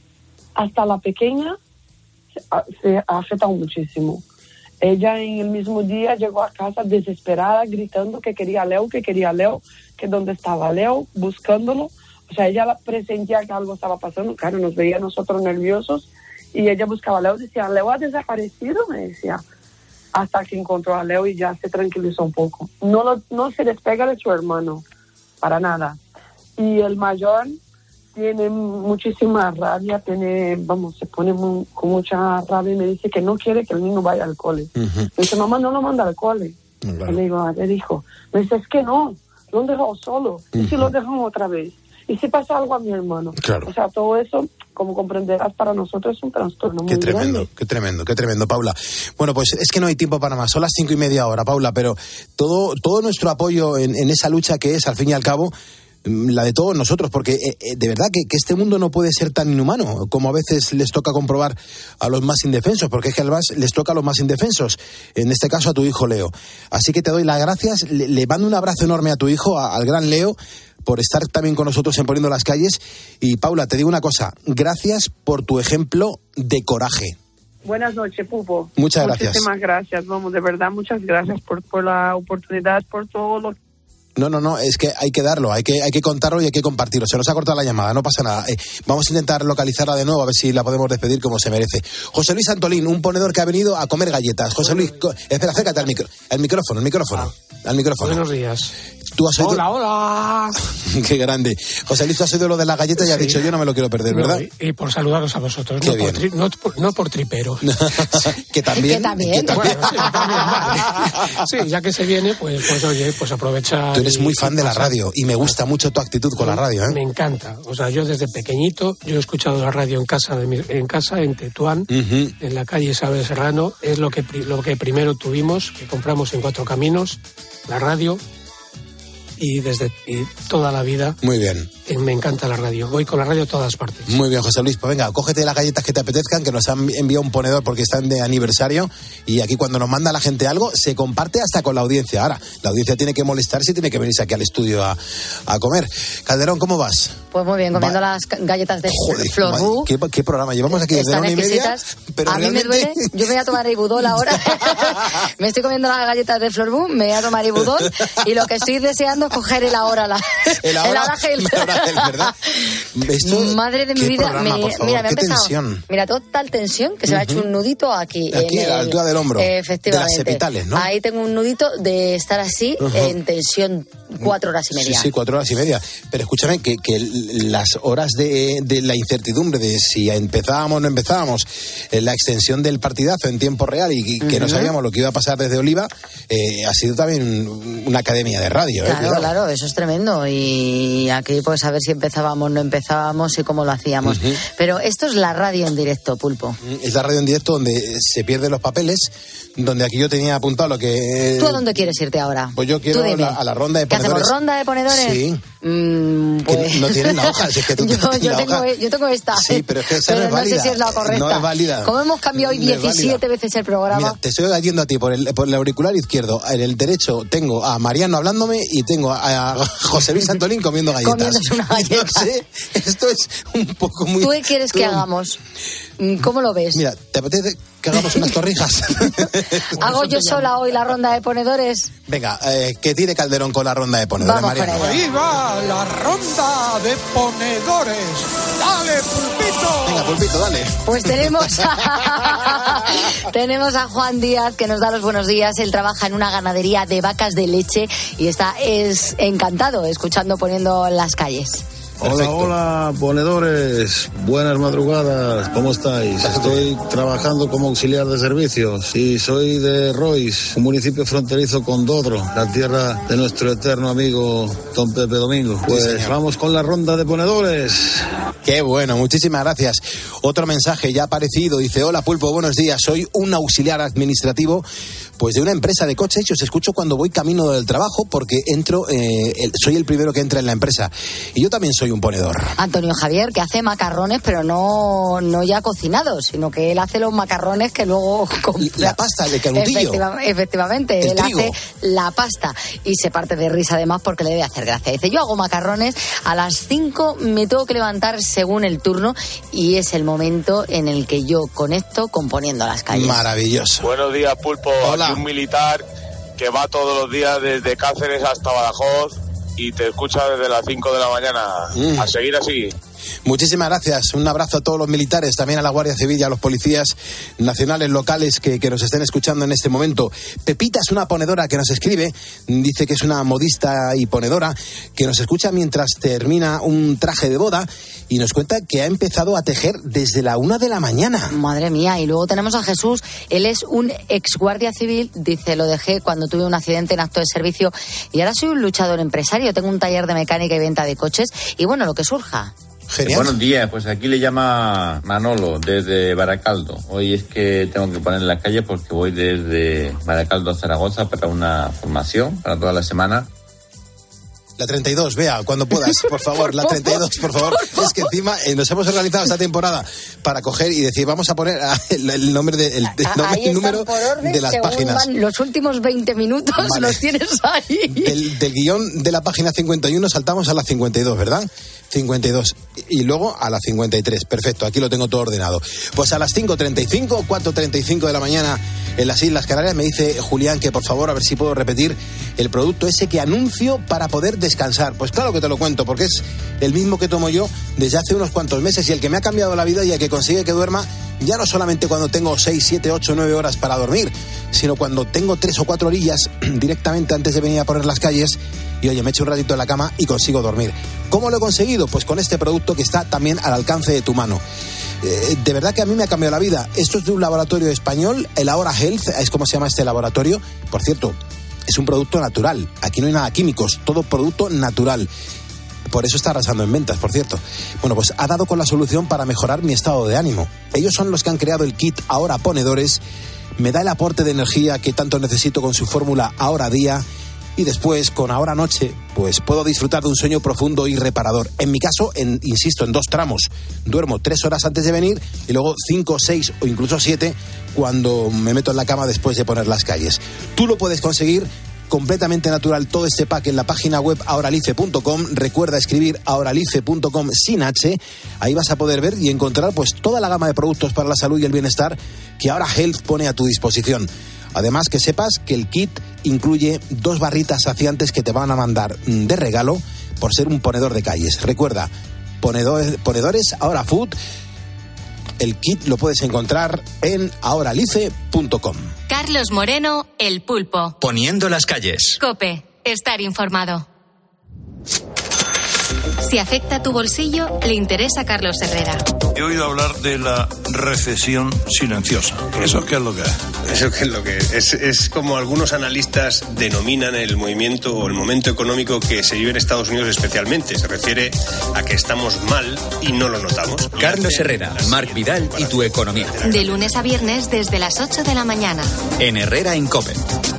hasta la pequeña se, se ha afectado muchísimo. Ella en el mismo día llegó a casa desesperada, gritando que quería a Leo, que quería a Leo, que dónde estaba Leo, buscándolo. O sea, ella presentía que algo estaba pasando. Claro, nos veía a nosotros nerviosos y ella buscaba a Leo, decía, Leo ha desaparecido, me decía. Hasta que encontró a Leo y ya se tranquilizó un poco. No, lo, no se despega de su hermano, para nada. Y el mayor tiene muchísima rabia, tiene, vamos, se pone muy, con mucha rabia y me dice que no quiere que el niño vaya al cole. Uh-huh. Me dice, mamá, no lo manda al cole. Claro. Y le digo, le dijo, me dice, es que no, lo han dejado solo. Uh-huh. ¿Y si lo dejan otra vez? ¿Y si pasa algo a mi hermano? Claro. O sea, todo eso, como comprenderás, para nosotros es un trastorno muy Qué tremendo, grande. qué tremendo, qué tremendo, Paula. Bueno, pues es que no hay tiempo para más. Son las cinco y media hora, Paula, pero todo, todo nuestro apoyo en, en esa lucha que es, al fin y al cabo, la de todos nosotros, porque eh, de verdad que, que este mundo no puede ser tan inhumano como a veces les toca comprobar a los más indefensos, porque es que además les toca a los más indefensos, en este caso a tu hijo Leo. Así que te doy las gracias, le, le mando un abrazo enorme a tu hijo, a, al gran Leo, por estar también con nosotros en Poniendo las Calles. Y Paula, te digo una cosa, gracias por tu ejemplo de coraje. Buenas noches, Pupo. Muchas gracias. Muchísimas gracias, vamos, de verdad, muchas gracias por, por la oportunidad, por todo lo que... No, no, no, es que hay que darlo, hay que, hay que contarlo y hay que compartirlo. Se nos ha cortado la llamada, no pasa nada. Eh, vamos a intentar localizarla de nuevo, a ver si la podemos despedir como se merece. José Luis Antolín, un ponedor que ha venido a comer galletas. José Luis, co- espera, acércate al micro, al micrófono, el micrófono, ah, al micrófono. Buenos días. ¿Tú has oído? Hola, hola. Qué grande. José Luis, tú has oído lo de las galletas y has sí. dicho, yo no me lo quiero perder, ¿verdad? No, y, y por saludaros a vosotros, Qué no bien. por, tri, no, por, no por tripero. que también. Que también. Que también. Bueno, sí, también, vale. Sí, ya que se viene, pues, pues oye, pues aprovecha. Tú eres muy y, fan y de la pasa. radio y me gusta mucho tu actitud con la radio, ¿eh? Me encanta. O sea, yo desde pequeñito, yo he escuchado la radio en casa, de mi, en casa, en Tetuán, uh-huh. en la calle Isabel Serrano. Es lo que, lo que primero tuvimos, que compramos en Cuatro Caminos, la radio. Y desde y toda la vida. Muy bien. Me encanta la radio. Voy con la radio a todas partes. Muy bien, José Luis. Pues venga, cógete las galletas que te apetezcan, que nos han enviado un ponedor porque están de aniversario. Y aquí cuando nos manda la gente algo, se comparte hasta con la audiencia. Ahora, la audiencia tiene que molestarse y tiene que venirse aquí al estudio a, a comer. Calderón, ¿cómo vas? Pues muy bien, comiendo Va... las galletas de Joder, Florbu. ¿qué, ¿Qué programa? Llevamos aquí desde la una y media. Pero a realmente... mí me duele. Yo me voy a tomar Ibudol ahora. Me estoy comiendo las galletas de Florbu, me voy a tomar Ibudol. Y lo que estoy deseando es coger el ahora. La, el ahora, el ahora gel. El ahora gel, ¿verdad? Esto, madre de mi vida. Programa, me, por favor, mira, me ha qué empezado. Tensión. Mira, total tensión que se uh-huh. me ha hecho un nudito aquí. Aquí, en a la altura del hombro. Eh, efectivamente. De las epitales, ¿no? Ahí tengo un nudito de estar así uh-huh. en tensión cuatro horas y media. Sí, sí, cuatro horas y media. Pero escúchame, que, que las horas de, de la incertidumbre de si empezábamos o no empezábamos, la extensión del partidazo en tiempo real y, y que uh-huh. no sabíamos lo que iba a pasar desde Oliva, eh, ha sido también una academia de radio. Claro, ¿eh? claro, eso es tremendo. Y aquí pues a ver si empezábamos, no empezábamos y cómo lo hacíamos. Uh-huh. Pero esto es la radio en directo, Pulpo. Es la radio en directo donde se pierden los papeles, donde aquí yo tenía apuntado lo que... ¿Tú a dónde quieres irte ahora? Pues yo quiero la, a la ronda de ponedores. ¿Qué hacemos, ronda de ponedores? Sí. Mm, pues... Que no tienen la hoja, si es que tú yo, tienes yo, la tengo, hoja. yo tengo esta. Sí, pero es que esa pero no es válida. No sé si es la correcta. No es válida. Como hemos cambiado hoy diecisiete veces el programa. Mira, te estoy yendo a ti por el, por el auricular izquierdo. En el derecho tengo a Mariano hablándome y tengo a, a José Luis Antolín comiendo galletas. Comiéndose una galleta. No sé, esto es un poco muy... ¿Tú qué quieres que hagamos? ¿Cómo lo ves? Mira, ¿te apetece que hagamos unas torrijas? ¿Hago yo sola hoy la ronda de ponedores? Venga, eh, que tire Calderón con la ronda de ponedores, Vamos Mariano. Ahí va la ronda de ponedores. ¡Dale, Pulpito! Venga, Pulpito, dale. Pues tenemos a, tenemos a Juan Díaz, que nos da los buenos días. Él trabaja en una ganadería de vacas de leche y está es encantado escuchando Poniendo las Calles. Perfecto. Hola, hola, ponedores. Buenas madrugadas. ¿Cómo estáis? Estoy trabajando como auxiliar de servicios y soy de Rois, un municipio fronterizo con Dodro, la tierra de nuestro eterno amigo Don Pepe Domingo. Pues sí, vamos con la ronda de ponedores. Qué bueno, muchísimas gracias. Otro mensaje ya aparecido, dice: hola Pulpo, buenos días, soy un auxiliar administrativo Pues de una empresa de coches. Yo os escucho cuando voy camino del trabajo porque entro, eh, el, soy el primero que entra en la empresa. Y yo también soy un ponedor. Antonio Javier, que hace macarrones, pero no, no ya cocinados, sino que él hace los macarrones que luego compra. La pasta de canutillo. Efectiva, efectivamente, el él trigo. hace la pasta y se parte de risa además porque le debe hacer gracia. Dice, yo hago macarrones, a las cinco me tengo que levantar según el turno y es el momento en el que yo conecto componiendo las calles. Maravilloso. Buenos días, Pulpo. Hola. Aquí un militar que va todos los días desde Cáceres hasta Badajoz y te escucha desde las cinco de la mañana. Mm. A seguir así. Muchísimas gracias. Un abrazo a todos los militares, también a la Guardia Civil y a los policías nacionales, locales que, que nos estén escuchando en este momento. Pepita es una ponedora que nos escribe, dice que es una modista y ponedora, que nos escucha mientras termina un traje de boda y nos cuenta que ha empezado a tejer desde la una de la mañana. Madre mía, y luego tenemos a Jesús, él es un ex guardia civil, dice, lo dejé cuando tuve un accidente en acto de servicio y ahora soy un luchador empresario, tengo un taller de mecánica y venta de coches y bueno, lo que surja. Genial. Buenos días, pues aquí le llama Manolo desde Baracaldo. Hoy es que tengo que poner en la calle porque voy desde Baracaldo a Zaragoza para una formación para toda la semana. La treinta y dos, vea, cuando puedas, por favor, la treinta y dos, por favor. Es que encima eh, nos hemos organizado esta temporada para coger y decir, vamos a poner ah, el, el nombre de, el, el, nombre, el número orden, de las páginas. Los últimos veinte minutos vale. Los tienes ahí. Del, del guión de la página cincuenta y uno saltamos a la cincuenta y dos, ¿verdad? cincuenta y dos. Y luego a la cincuenta y tres. Perfecto, aquí lo tengo todo ordenado. Pues a las cinco treinta y cinco, cuatro treinta y cinco de la mañana en las Islas Canarias me dice Julián que por favor a ver si puedo repetir el producto ese que anuncio para poder descansar. Pues claro que te lo cuento, porque es el mismo que tomo yo desde hace unos cuantos meses y el que me ha cambiado la vida y el que consigue que duerma ya no solamente cuando tengo seis, siete, ocho, nueve horas para dormir, sino cuando tengo tres o cuatro orillas directamente antes de venir a poner las calles y oye, me echo un ratito en la cama y consigo dormir. ¿Cómo lo he conseguido? Pues con este producto que está también al alcance de tu mano. Eh, de verdad que a mí me ha cambiado la vida. Esto es de un laboratorio español, el Ahora Health, es como se llama este laboratorio. Por cierto, es un producto natural. Aquí no hay nada químicos, todo producto natural. Por eso está arrasando en ventas, por cierto. Bueno, pues ha dado con la solución para mejorar mi estado de ánimo. Ellos son los que han creado el kit Ahora Ponedores. Me da el aporte de energía que tanto necesito con su fórmula Ahora Día. Y después, con Ahora Noche, pues puedo disfrutar de un sueño profundo y reparador. En mi caso, en, insisto, en dos tramos. Duermo tres horas antes de venir y luego cinco, seis o incluso siete cuando me meto en la cama después de poner las calles. Tú lo puedes conseguir completamente natural, todo este pack en la página web ahoralife punto com. Recuerda escribir ahoralife punto com sin H. Ahí vas a poder ver y encontrar pues toda la gama de productos para la salud y el bienestar que Ahora Health pone a tu disposición. Además, que sepas que el kit incluye dos barritas saciantes que te van a mandar de regalo por ser un ponedor de calles. Recuerda, ponedores, ponedores Ahora Food. El kit lo puedes encontrar en ahoralife punto com. Carlos Moreno, El Pulpo. Poniendo las calles. COPE, estar informado. Si afecta tu bolsillo, le interesa a Carlos Herrera. He oído hablar de la recesión silenciosa. ¿Eso qué es lo que es? ¿Eso qué es lo que es? Es, es como algunos analistas denominan el movimiento o el momento económico que se vive en Estados Unidos especialmente. Se refiere a que estamos mal y no lo notamos. Carlos Herrera, Marc Vidal y tu economía. De lunes a viernes desde las ocho de la mañana. En Herrera en COPE.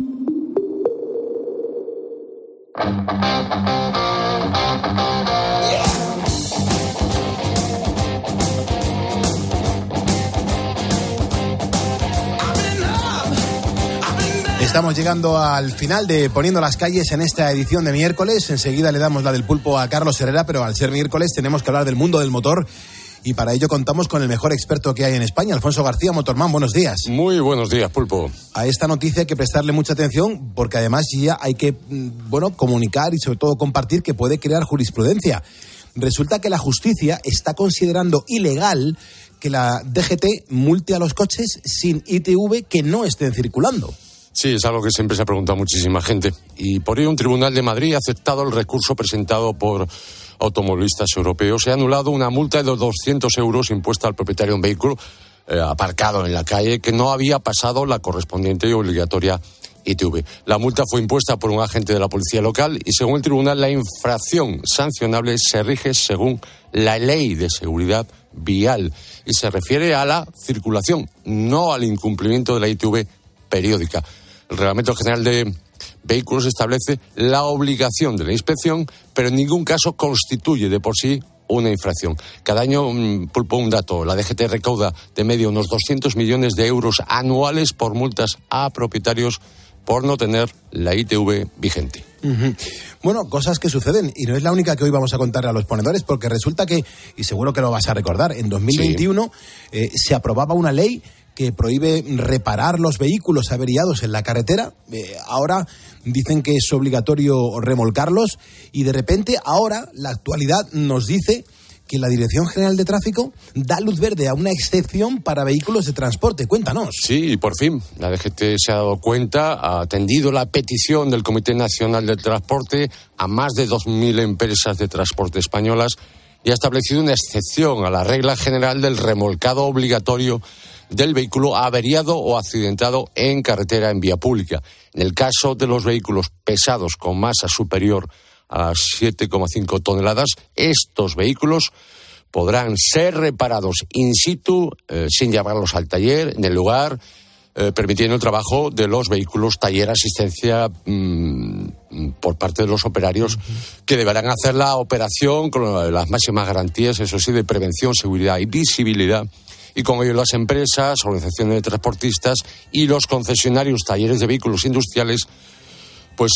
Estamos llegando al final de Poniendo las calles en esta edición de miércoles. Enseguida le damos la del pulpo a Carlos Herrera, pero al ser miércoles tenemos que hablar del mundo del motor y para ello contamos con el mejor experto que hay en España, Alfonso García, Motorman. Buenos días. Muy buenos días, pulpo. A esta noticia hay que prestarle mucha atención porque además ya hay que, bueno, comunicar y sobre todo compartir que puede crear jurisprudencia. Resulta que la justicia está considerando ilegal que la D G T multe a los coches sin I T V que no estén circulando. Sí, es algo que siempre se ha preguntado muchísima gente. Y por ello un tribunal de Madrid ha aceptado el recurso presentado por automovilistas europeos. Se ha anulado una multa de doscientos euros impuesta al propietario de un vehículo eh, aparcado en la calle que no había pasado la correspondiente y obligatoria I T V. La multa fue impuesta por un agente de la policía local y según el tribunal la infracción sancionable se rige según la ley de seguridad vial y se refiere a la circulación, no al incumplimiento de la I T V periódica. El Reglamento General de Vehículos establece la obligación de la inspección, pero en ningún caso constituye de por sí una infracción. Cada año, Pulpo, un dato, la D G T recauda de media unos doscientos millones de euros anuales por multas a propietarios por no tener la I T V vigente. Uh-huh. Bueno, cosas que suceden, y no es la única que hoy vamos a contarle a los ponedores, porque resulta que, y seguro que lo vas a recordar, en dos mil veintiuno sí. eh, se aprobaba una ley que prohíbe reparar los vehículos averiados en la carretera. Eh, ahora dicen que es obligatorio remolcarlos, y de repente ahora la actualidad nos dice que la Dirección General de Tráfico da luz verde a una excepción para vehículos de transporte. Cuéntanos. Sí, y por fin la D G T se ha dado cuenta, ha atendido la petición del Comité Nacional del Transporte a más de dos mil empresas de transporte españolas y ha establecido una excepción a la regla general del remolcado obligatorio del vehículo averiado o accidentado en carretera en vía pública. En el caso de los vehículos pesados con masa superior a siete coma cinco toneladas, estos vehículos podrán ser reparados in situ, eh, sin llevarlos al taller, en el lugar, eh, permitiendo el trabajo de los vehículos taller asistencia mmm, por parte de los operarios, uh-huh. que deberán hacer la operación con las máximas garantías, eso sí, de prevención, seguridad y visibilidad. Y con ello las empresas, organizaciones de transportistas y los concesionarios talleres de vehículos industriales pues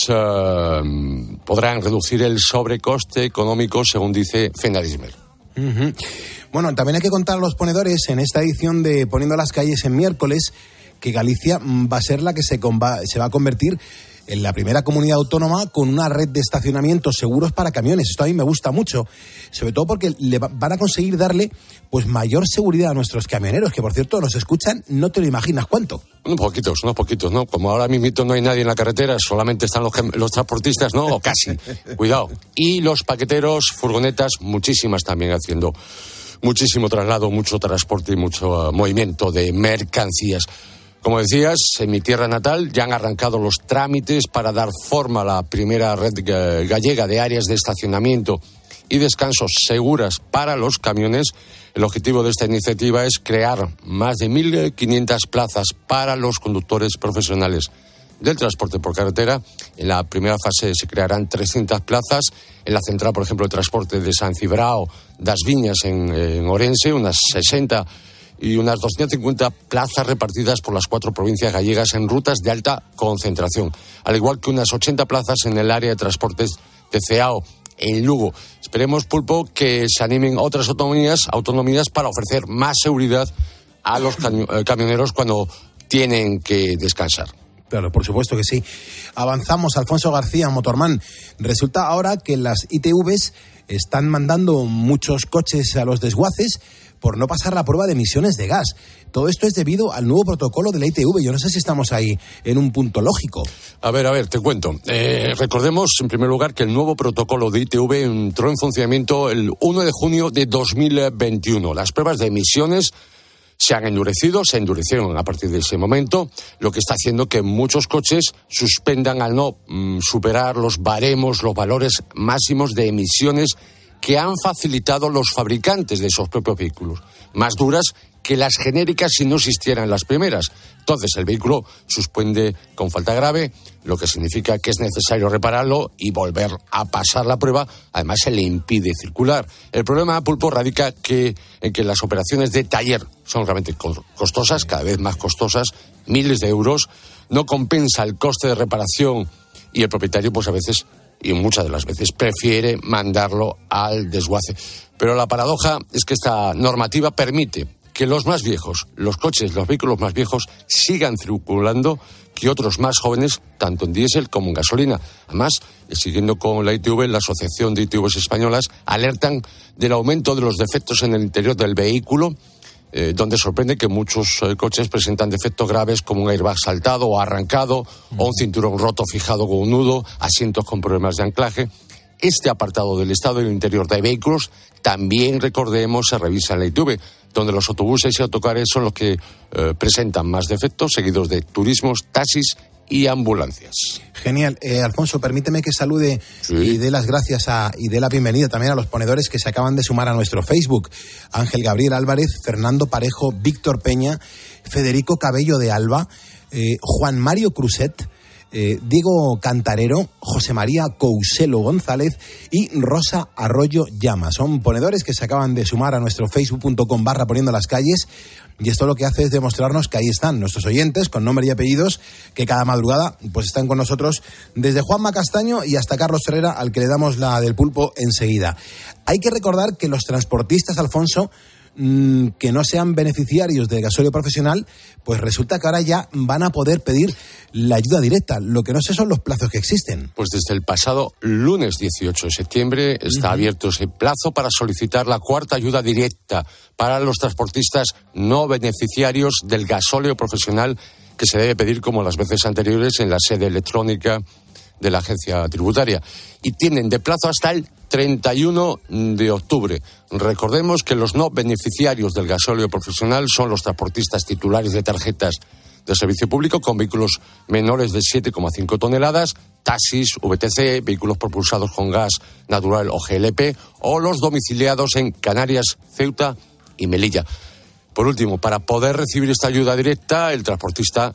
uh, podrán reducir el sobrecoste económico, según dice Fenarismer. Uh-huh. Bueno, también hay que contar a los ponedores en esta edición de Poniendo las Calles en miércoles que Galicia va a ser la que se, conva- se va a convertir en la primera comunidad autónoma con una red de estacionamientos seguros para camiones. Esto a mí me gusta mucho, sobre todo porque le va- van a conseguir darle pues mayor seguridad a nuestros camioneros, que por cierto nos escuchan, no te lo imaginas cuánto. Unos poquitos, unos poquitos, ¿no? Como ahora mismo no hay nadie en la carretera, solamente están los, los transportistas, ¿no? O casi. Cuidado. Y los paqueteros, furgonetas, muchísimas también haciendo muchísimo traslado, mucho transporte y mucho uh, movimiento de mercancías. Como decías, en mi tierra natal ya han arrancado los trámites para dar forma a la primera red gallega de áreas de estacionamiento y descansos seguras para los camiones. El objetivo de esta iniciativa es crear más de mil quinientas plazas para los conductores profesionales del transporte por carretera. En la primera fase se crearán trescientas plazas. En la central, por ejemplo, de transporte de San Cibrao, das Viñas en, en Orense, unas sesenta y unas doscientas cincuenta plazas repartidas por las cuatro provincias gallegas en rutas de alta concentración, al igual que unas ochenta plazas en el área de transportes de Ceao, en Lugo. Esperemos, Pulpo, que se animen otras autonomías, autonomías para ofrecer más seguridad a los camioneros cuando tienen que descansar. Claro, por supuesto que sí. Avanzamos, Alfonso García, Motorman. Resulta ahora que las I T Vs están mandando muchos coches a los desguaces por no pasar la prueba de emisiones de gas. Todo esto es debido al nuevo protocolo de la I T V. Yo no sé si estamos ahí en un punto lógico. A ver, a ver, te cuento. Eh, recordemos, en primer lugar, que el nuevo protocolo de I T V entró en funcionamiento el uno de junio de dos mil veintiuno. Las pruebas de emisiones se han endurecido, se endurecieron a partir de ese momento, lo que está haciendo que muchos coches suspendan al no mm, superar los baremos, los valores máximos de emisiones que han facilitado los fabricantes de esos propios vehículos, más duras que las genéricas si no existieran las primeras. Entonces el vehículo suspende con falta grave, lo que significa que es necesario repararlo y volver a pasar la prueba. Además se le impide circular. El problema, Pulpo, radica que, en que las operaciones de taller son realmente costosas, cada vez más costosas, miles de euros, no compensa el coste de reparación y el propietario pues a veces, y muchas de las veces, prefiere mandarlo al desguace. Pero la paradoja es que esta normativa permite que los más viejos, los coches, los vehículos más viejos, sigan circulando que otros más jóvenes, tanto en diésel como en gasolina. Además, siguiendo con la I T V, la Asociación de I T Vs Españolas alertan del aumento de los defectos en el interior del vehículo, eh, donde sorprende que muchos eh, coches presentan defectos graves como un airbag saltado o arrancado, mm. o un cinturón roto fijado con un nudo, asientos con problemas de anclaje. Este apartado del estado del interior de vehículos también, recordemos, se revisa en la I T V, donde los autobuses y autocares son los que eh, presentan más defectos, seguidos de turismos, taxis y ambulancias. Genial. Eh, Alfonso, permíteme que salude sí. y dé las gracias a, y dé la bienvenida también a los ponedores que se acaban de sumar a nuestro Facebook. Ángel Gabriel Álvarez, Fernando Parejo, Víctor Peña, Federico Cabello de Alba, eh, Juan Mario Cruzet, Eh, Diego Cantarero, José María Couselo González y Rosa Arroyo Llama. Son ponedores que se acaban de sumar a nuestro facebook.com barra poniendo las calles, y esto lo que hace es demostrarnos que ahí están nuestros oyentes con nombre y apellidos, que cada madrugada pues están con nosotros, desde Juanma Castaño y hasta Carlos Herrera, al que le damos la del pulpo enseguida. Hay que recordar que los transportistas, Alfonso, que no sean beneficiarios del gasóleo profesional, pues resulta que ahora ya van a poder pedir la ayuda directa. Lo que no sé son los plazos que existen. Pues desde el pasado lunes dieciocho de septiembre está uh-huh. abierto ese plazo para solicitar la cuarta ayuda directa para los transportistas no beneficiarios del gasóleo profesional, que se debe pedir como las veces anteriores en la sede electrónica de la agencia tributaria. Y tienen de plazo hasta el treinta y uno de octubre. Recordemos que los no beneficiarios del gasóleo profesional son los transportistas titulares de tarjetas de servicio público con vehículos menores de siete coma cinco toneladas, taxis, V T C, vehículos propulsados con gas natural o G L P, o los domiciliados en Canarias, Ceuta y Melilla. Por último, para poder recibir esta ayuda directa, el transportista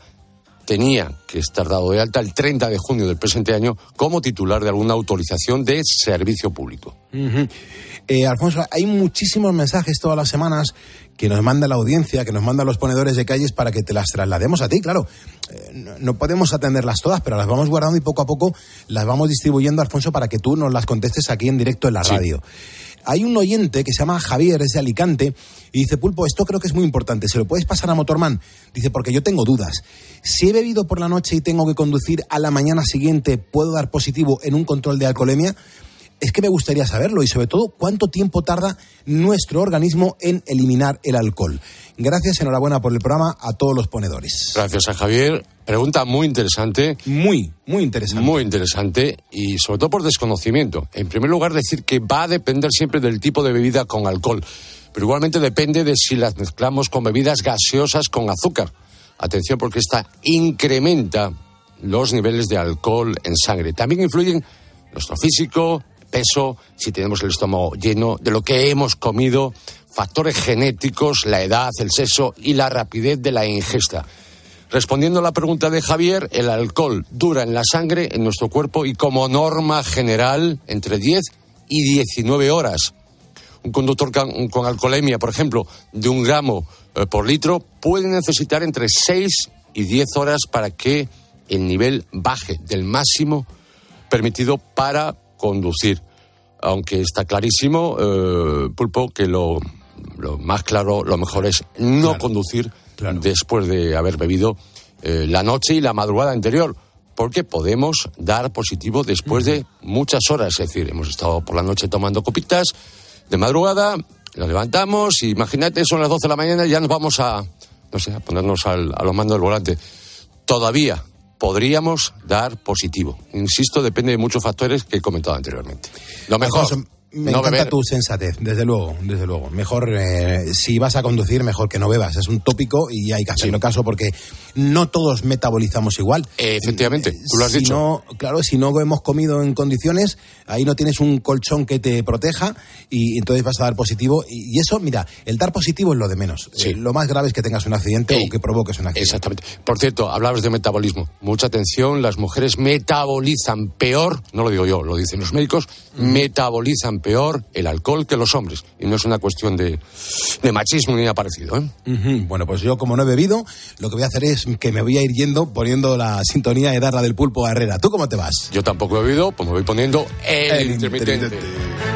tenía que estar dado de alta el treinta de junio del presente año como titular de alguna autorización de servicio público. Uh-huh. Eh, Alfonso, hay muchísimos mensajes todas las semanas que nos manda la audiencia, que nos mandan los ponedores de calles para que te las traslademos a ti, claro. Eh, no, no podemos atenderlas todas, pero las vamos guardando y poco a poco las vamos distribuyendo, Alfonso, para que tú nos las contestes aquí en directo en la sí. radio. Hay un oyente que se llama Javier, es de Alicante, y dice, Pulpo, esto creo que es muy importante, ¿se lo puedes pasar a Motorman? Dice, porque yo tengo dudas. Si he bebido por la noche y tengo que conducir a la mañana siguiente, ¿puedo dar positivo en un control de alcoholemia? Es que me gustaría saberlo, y sobre todo, ¿cuánto tiempo tarda nuestro organismo en eliminar el alcohol? Gracias, enhorabuena por el programa a todos los ponedores. Gracias a Javier. Pregunta muy interesante. Muy, muy interesante. Muy interesante, y sobre todo por desconocimiento. En primer lugar, decir que va a depender siempre del tipo de bebida con alcohol, pero igualmente depende de si las mezclamos con bebidas gaseosas con azúcar. Atención, porque esta incrementa los niveles de alcohol en sangre. También influyen nuestro físico, peso, si tenemos el estómago lleno, de lo que hemos comido, factores genéticos, la edad, el sexo y la rapidez de la ingesta. Respondiendo a la pregunta de Javier, el alcohol dura en la sangre, en nuestro cuerpo, y como norma general, entre diez y diecinueve horas. Un conductor con, con alcoholemia, por ejemplo, de un gramo eh, por litro, puede necesitar entre seis y diez horas para que el nivel baje del máximo permitido para conducir. Aunque está clarísimo, eh, Pulpo, que lo, lo más claro, lo mejor es no claro, conducir claro. después de haber bebido eh, la noche y la madrugada anterior, porque podemos dar positivo después uh-huh. de muchas horas. Es decir, hemos estado por la noche tomando copitas, de madrugada nos levantamos, y imagínate, son las doce de la mañana y ya nos vamos a, no sé, a ponernos al, a los mandos del volante. Todavía podríamos dar positivo. Insisto, depende de muchos factores que he comentado anteriormente. Lo mejor, Alfonso, me no encanta beber. Tu sensatez, desde luego, desde luego. Mejor, eh, si vas a conducir, mejor que no bebas. Es un tópico y hay que hacerlo sí. caso, porque no todos metabolizamos igual. Eh, efectivamente, tú lo has si dicho. No, claro, si no hemos comido en condiciones, ahí no tienes un colchón que te proteja y entonces vas a dar positivo. Y, y eso, mira, el dar positivo es lo de menos. Sí. Eh, lo más grave es que tengas un accidente Ey, o que provoques un accidente. Exactamente. Por cierto, hablabas de metabolismo. Mucha atención, las mujeres metabolizan peor, no lo digo yo, lo dicen los médicos, mm. metabolizan peor el alcohol que los hombres. Y no es una cuestión de, de machismo ni nada parecido, ¿eh? Uh-huh. Bueno, pues yo, como no he bebido, lo que voy a hacer es que me voy a ir yendo poniendo la sintonía de Darla del Pulpo a Herrera. ¿Tú cómo te vas? Yo tampoco he bebido, pues me voy poniendo el, el intermitente. intermitente.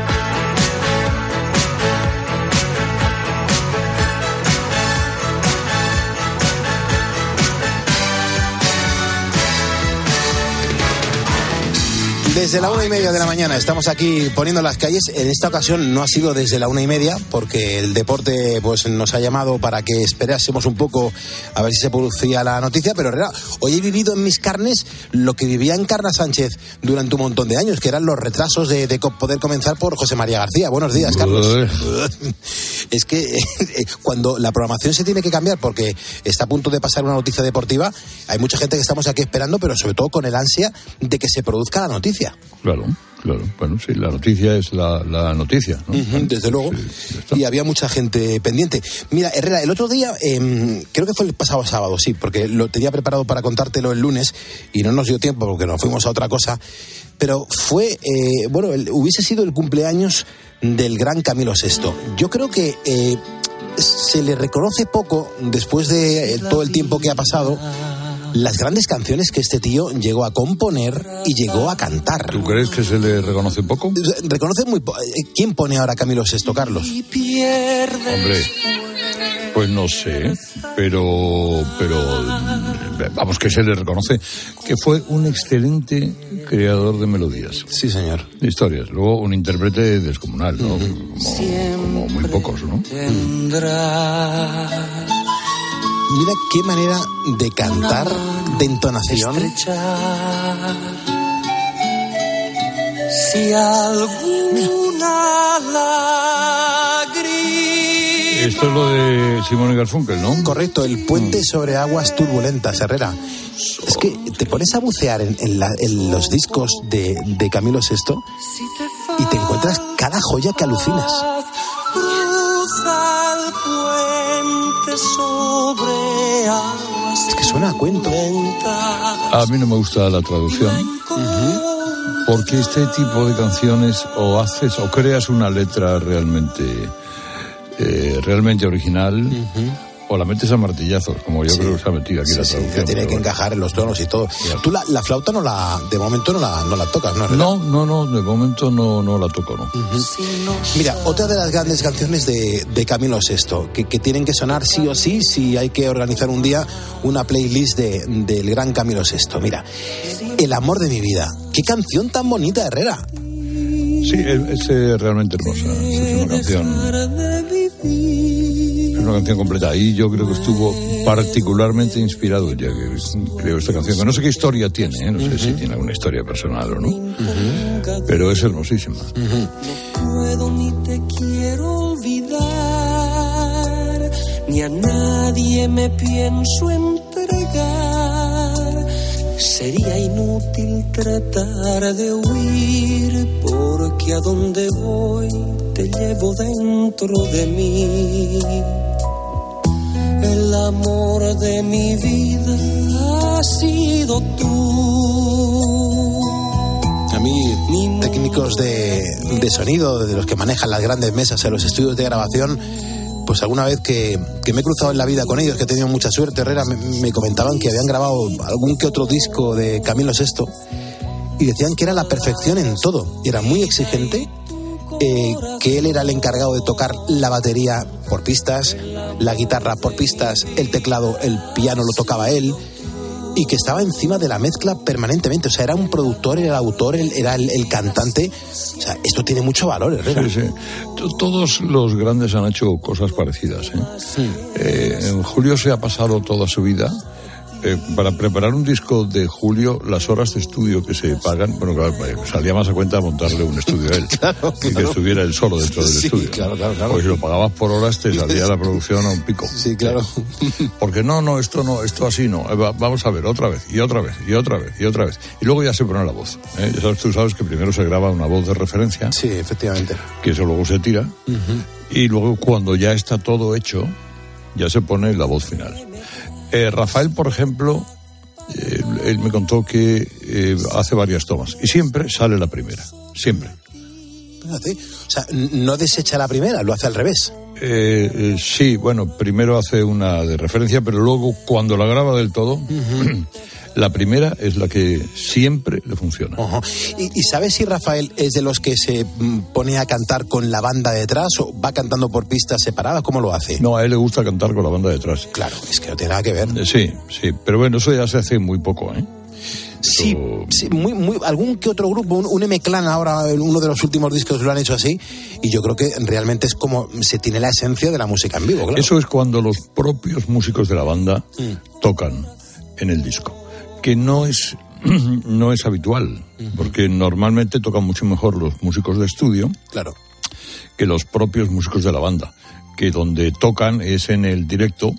Desde la una y media de la mañana estamos aquí poniendo las calles. En esta ocasión no ha sido desde la una y media, porque el deporte pues nos ha llamado para que esperásemos un poco a ver si se producía la noticia. Pero Herrera, hoy he vivido en mis carnes lo que vivía Encarna Sánchez durante un montón de años, que eran los retrasos de, de poder comenzar por José María García. Buenos días, Carlos. Es que eh, cuando la programación se tiene que cambiar porque está a punto de pasar una noticia deportiva, hay mucha gente que estamos aquí esperando, pero sobre todo con el ansia de que se produzca la noticia. Claro. Claro, bueno, sí, la noticia es la, la noticia, ¿no? Uh-huh, desde luego, sí, y había mucha gente pendiente. Mira, Herrera, el otro día, eh, creo que fue el pasado sábado, sí, porque lo tenía preparado para contártelo el lunes y no nos dio tiempo porque nos fuimos a otra cosa, pero fue, eh, bueno, el, hubiese sido el cumpleaños del gran Camilo sexto. Yo creo que eh, se le reconoce poco, después de eh, todo el tiempo que ha pasado, las grandes canciones que este tío llegó a componer y llegó a cantar. ¿Tú crees que se le reconoce poco? Reconoce muy poco. ¿Quién pone ahora Camilo sexto, Carlos? Hombre, pues no sé, pero, pero vamos, que se le reconoce que fue un excelente creador de melodías. Sí, señor. De historias. Luego un intérprete descomunal, ¿no? Uh-huh. Como, como muy pocos, ¿no? Mira qué manera de cantar, de entonación. Si alguna lágrima. Esto es lo de Simón y Garfunkel, ¿no? Correcto, el puente sobre aguas turbulentas, Herrera. Es que te pones a bucear en, en, la, en los discos de, de Camilo sexto y te encuentras cada joya que alucinas. Es que suena a cuento. A mí no me gusta la traducción. Uh-huh. Porque este tipo de canciones o haces o creas una letra realmente eh, realmente original, uh-huh, o la metes a martillazos, como yo sí creo que se ha metido aquí, sí, la traducción. Sí, tiene que encajar en los tonos y todo. Yeah. Tú la, la flauta no la, de momento no la, no la tocas, ¿no? No, no, no, de momento no, no la toco, ¿no? Uh-huh. Mira, otra de las grandes canciones de, de Camilo sexto, que, que tienen que sonar sí o sí, si hay que organizar un día una playlist de, del gran Camilo sexto. Mira, El amor de mi vida. ¡Qué canción tan bonita, Herrera! Sí, es, es realmente hermosa. Es una canción... Es una canción completa. Y yo creo que estuvo particularmente inspirado, ya que creo esta canción, que no sé qué historia tiene, ¿eh? No sé, uh-huh, si tiene alguna historia personal o no, uh-huh, pero es hermosísima. Uh-huh. No puedo ni te quiero olvidar, ni a nadie me pienso entregar. Sería inútil tratar de huir, porque a donde voy te llevo dentro de mí. El amor de mi vida ha sido tú. A mí, técnicos de, de sonido, de los que manejan las grandes mesas en los estudios de grabación, pues alguna vez que, que me he cruzado en la vida con ellos, que he tenido mucha suerte, Herrera, me, me comentaban que habían grabado algún que otro disco de Camilo sexto y decían que era la perfección en todo. Era muy exigente, eh, que él era el encargado de tocar la batería por pistas, la guitarra por pistas, el teclado, el piano lo tocaba él, y que estaba encima de la mezcla permanentemente. O sea, era un productor, era el autor, era el, el cantante. O sea, esto tiene mucho valor, Herrera. Sí, sí. Todos los grandes han hecho cosas parecidas, ¿eh? Sí. Eh, Julio se ha pasado toda su vida. Eh, para preparar un disco de Julio, las horas de estudio que se pagan, bueno, claro, salía más a cuenta montarle un estudio a él, claro, y claro, que estuviera él solo dentro del sí, estudio. Claro, claro, claro. Porque si lo pagabas por horas te salía la producción a un pico. Sí, claro. Porque no, no, esto no, esto así no. Vamos a ver, otra vez, y otra vez, y otra vez, y otra vez. Y luego ya se pone la voz. ¿eh? Ya sabes, tú sabes que primero se graba una voz de referencia. Sí, efectivamente. Que eso luego se tira. Uh-huh. Y luego cuando ya está todo hecho, ya se pone la voz final. Eh, Rafael, por ejemplo, eh, él me contó que eh, hace varias tomas y siempre sale la primera, siempre. Espérate, o sea, no desecha la primera, lo hace al revés. Eh, eh, sí, bueno, primero hace una de referencia, pero luego cuando la graba del todo, uh-huh, la primera es la que siempre le funciona. Uh-huh. ¿Y, ¿Y sabes si Rafael es de los que se pone a cantar con la banda detrás o va cantando por pistas separadas? ¿Cómo lo hace? No, a él le gusta cantar con la banda detrás. Claro, es que no tiene nada que ver. Eh, sí, sí, pero bueno, eso ya se hace muy poco, ¿eh? Sí, sí, muy, muy, algún que otro grupo, un, un M-Clan ahora, uno de los últimos discos lo han hecho así, y yo creo que realmente es como se tiene la esencia de la música en vivo, claro. Eso es cuando los propios músicos de la banda mm. tocan en el disco, que no es, no es habitual, uh-huh, porque normalmente tocan mucho mejor los músicos de estudio, claro, que los propios músicos de la banda, que donde tocan es en el directo.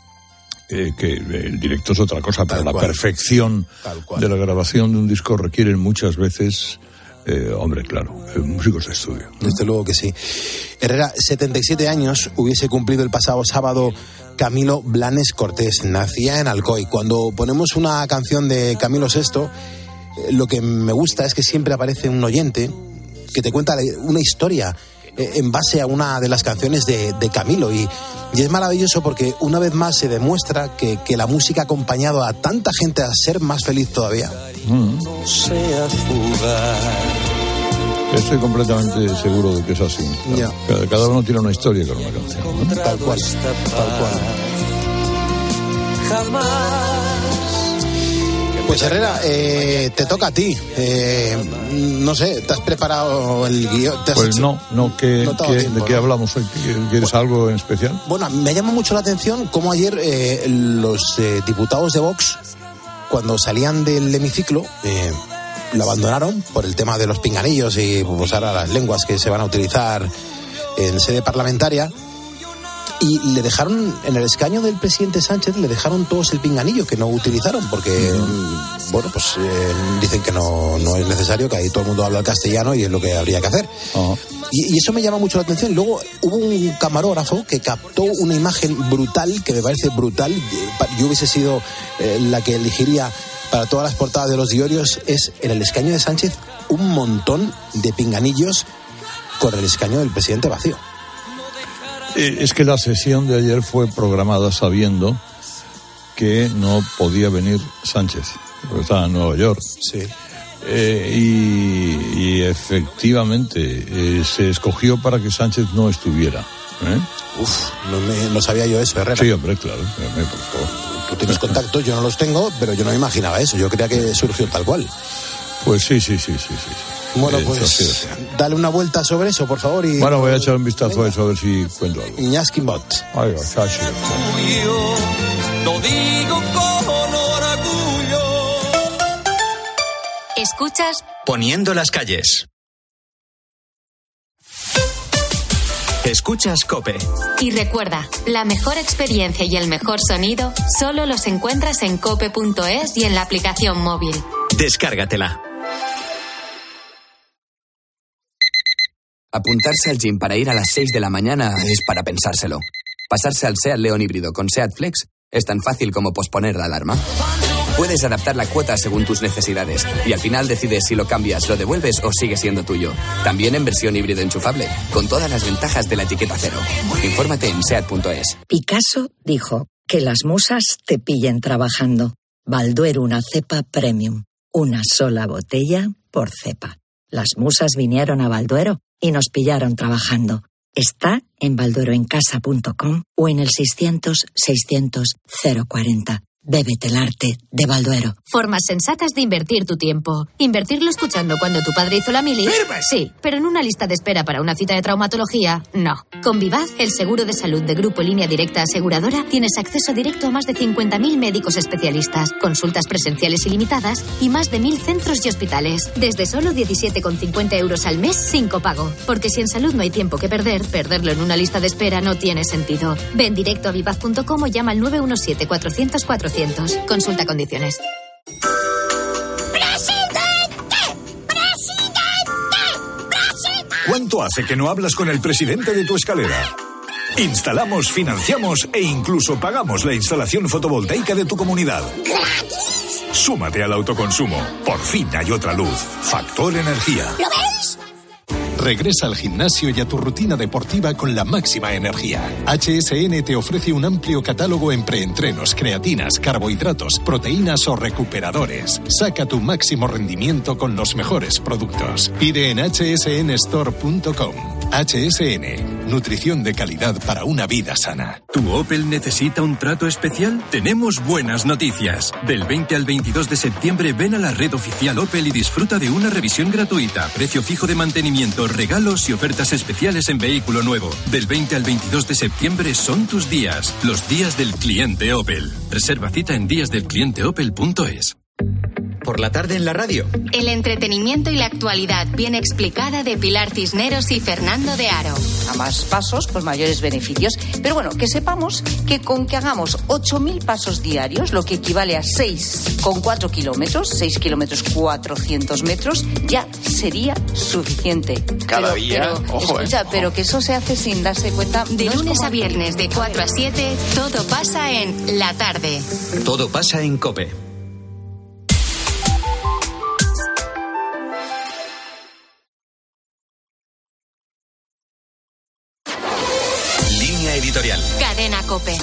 Eh, que el directo es otra cosa, pero la perfección de la grabación de un disco requiere muchas veces Eh, hombre, claro, eh, músicos de estudio. Desde luego que sí. Herrera, setenta y siete años hubiese cumplido el pasado sábado Camilo Blanes Cortés. Nacía en Alcoy. Cuando ponemos una canción de Camilo sexto, eh, lo que me gusta es que siempre aparece un oyente que te cuenta una historia eh, en base a una de las canciones de, de Camilo. Y, y es maravilloso porque una vez más se demuestra que, que la música ha acompañado a tanta gente a ser más feliz todavía. Mm. No sea fugar. Estoy completamente seguro de que es así. Ya. Cada, cada uno tiene una historia con una canción, ¿no? Tal cual, tal cual. Jamás. Pues Herrera, eh, te toca a ti. Eh, no sé, ¿te has preparado el guión? ¿Te has Pues hecho? no, no, ¿qué, No te ha qué- dado tiempo, ¿de qué ¿no? hablamos hoy? ¿Quieres algo en especial? Bueno, me llama mucho la atención cómo ayer eh, los eh, diputados de Vox, cuando salían del hemiciclo, eh, lo abandonaron por el tema de los pinganillos y pues ahora las lenguas que se van a utilizar en sede parlamentaria. Y le dejaron, en el escaño del presidente Sánchez, le dejaron todos el pinganillo que no utilizaron, porque, mm, bueno, pues eh, dicen que no, no es necesario, que ahí todo el mundo habla el castellano y es lo que habría que hacer. Y, y eso me llama mucho la atención. Luego hubo un camarógrafo que captó una imagen brutal, que me parece brutal. Yo hubiese sido eh, la que elegiría para todas las portadas de los diarios. Es en el escaño de Sánchez un montón de pinganillos con el escaño del presidente vacío. Eh, Es que la sesión de ayer fue programada sabiendo que no podía venir Sánchez, porque estaba en Nueva York. Sí. Eh, y, y efectivamente eh, se escogió para que Sánchez no estuviera. ¿eh? Uf, no, me- no sabía yo eso, Herrera. Sí, hombre, claro. eh, Por favor. Tú tienes contactos, yo no los tengo, pero yo no me imaginaba eso. Yo creía que surgió tal cual. Pues sí, sí, sí, sí, sí. Bueno, Eh, pues eso sí. dale una vuelta sobre eso, por favor. Y Bueno, voy a echar un vistazo a eso a ver si cuento algo. Ñasquinbot. Ahí va, Sashi. Lo digo con orgullo. Escuchas Poniendo las calles. Escuchas COPE. y recuerda, la mejor experiencia y el mejor sonido solo los encuentras en cope punto es y en la aplicación móvil. Descárgatela. Apuntarse al gym para ir a las seis de la mañana es para pensárselo. Pasarse al SEAT León híbrido con SEAT Flex es tan fácil como posponer la alarma. Puedes adaptar la cuota según tus necesidades y al final decides si lo cambias, lo devuelves o sigue siendo tuyo. También en versión híbrido enchufable, con todas las ventajas de la etiqueta cero. Infórmate en seat punto es. Picasso dijo que las musas te pillen trabajando. Balduero, una cepa premium. Una sola botella por cepa. Las musas vinieron a Balduero y nos pillaron trabajando. Está en baldueroencasa punto com o en el seiscientos seiscientos cero cuarenta. Bébete el arte de Balduero. Formas sensatas de invertir tu tiempo. Invertirlo escuchando cuando tu padre hizo la mili. Sí, pero en una lista de espera para una cita de traumatología, no. Con Vivaz, el seguro de salud de Grupo Línea Directa Aseguradora, tienes acceso directo a más de cincuenta mil médicos especialistas, consultas presenciales ilimitadas y más de mil centros y hospitales. Desde solo diecisiete con cincuenta euros al mes sin copago. Porque si en salud no hay tiempo que perder, perderlo en una lista de espera no tiene sentido. Ven directo a vivaz punto com o llama al nueve uno siete cuatrocientos cuatrocientos. Consulta condiciones. ¿Cuánto hace que no hablas con el presidente de tu escalera? Instalamos, financiamos e incluso pagamos la instalación fotovoltaica de tu comunidad. Súmate al autoconsumo. Por fin hay otra luz. Factor Energía. ¿Lo ves? Regresa al gimnasio y a tu rutina deportiva con la máxima energía. H S N te ofrece un amplio catálogo en preentrenos, creatinas, carbohidratos, proteínas o recuperadores. Saca tu máximo rendimiento con los mejores productos. Pide en h s n store punto com. H S N, nutrición de calidad para una vida sana. ¿Tu Opel necesita un trato especial? Tenemos buenas noticias. Del veinte al veintidós de septiembre ven a la red oficial Opel y disfruta de una revisión gratuita, precio fijo de mantenimiento, regalos y ofertas especiales en vehículo nuevo. Del veinte al veintidós de septiembre son tus días, los días del cliente Opel. Reserva cita en días del cliente opel punto es. por la tarde en la radio. El entretenimiento y la actualidad bien explicada de Pilar Cisneros y Fernando de Aro. A más pasos, pues mayores beneficios. Pero bueno, que sepamos que con que hagamos ocho mil pasos diarios, lo que equivale a seis coma cuatro kilómetros, seis kilómetros cuatrocientos metros, ya sería suficiente. Cada pero, día, pero, ojo, escucha, eh, pero que eso se hace sin darse cuenta. De no lunes como a viernes de cuatro a siete, todo pasa en La Tarde. Todo pasa en COPE. Línea editorial. Cadena COPE.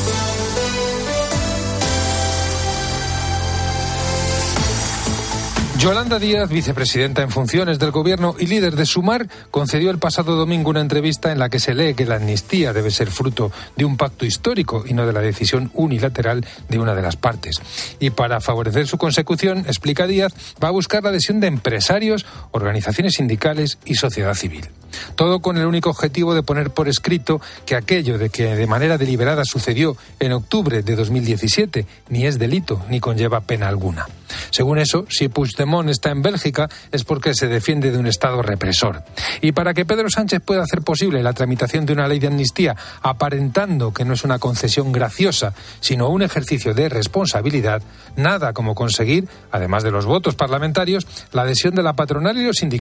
Yolanda Díaz, vicepresidenta en funciones del Gobierno y líder de Sumar, concedió el pasado domingo una entrevista en la que se lee que la amnistía debe ser fruto de un pacto histórico y no de la decisión unilateral de una de las partes. Y para favorecer su consecución, explica Díaz, va a buscar la adhesión de empresarios, organizaciones sindicales y sociedad civil. Todo con el único objetivo de poner por escrito que aquello de que de manera deliberada sucedió en octubre de dos mil diecisiete ni es delito ni conlleva pena alguna. Según eso, si Puigdemont está en Bélgica es porque se defiende de un Estado represor. Y para que Pedro Sánchez pueda hacer posible la tramitación de una ley de amnistía, aparentando que no es una concesión graciosa, sino un ejercicio de responsabilidad, nada como conseguir, además de los votos parlamentarios, la adhesión de la patronal y los sindicatos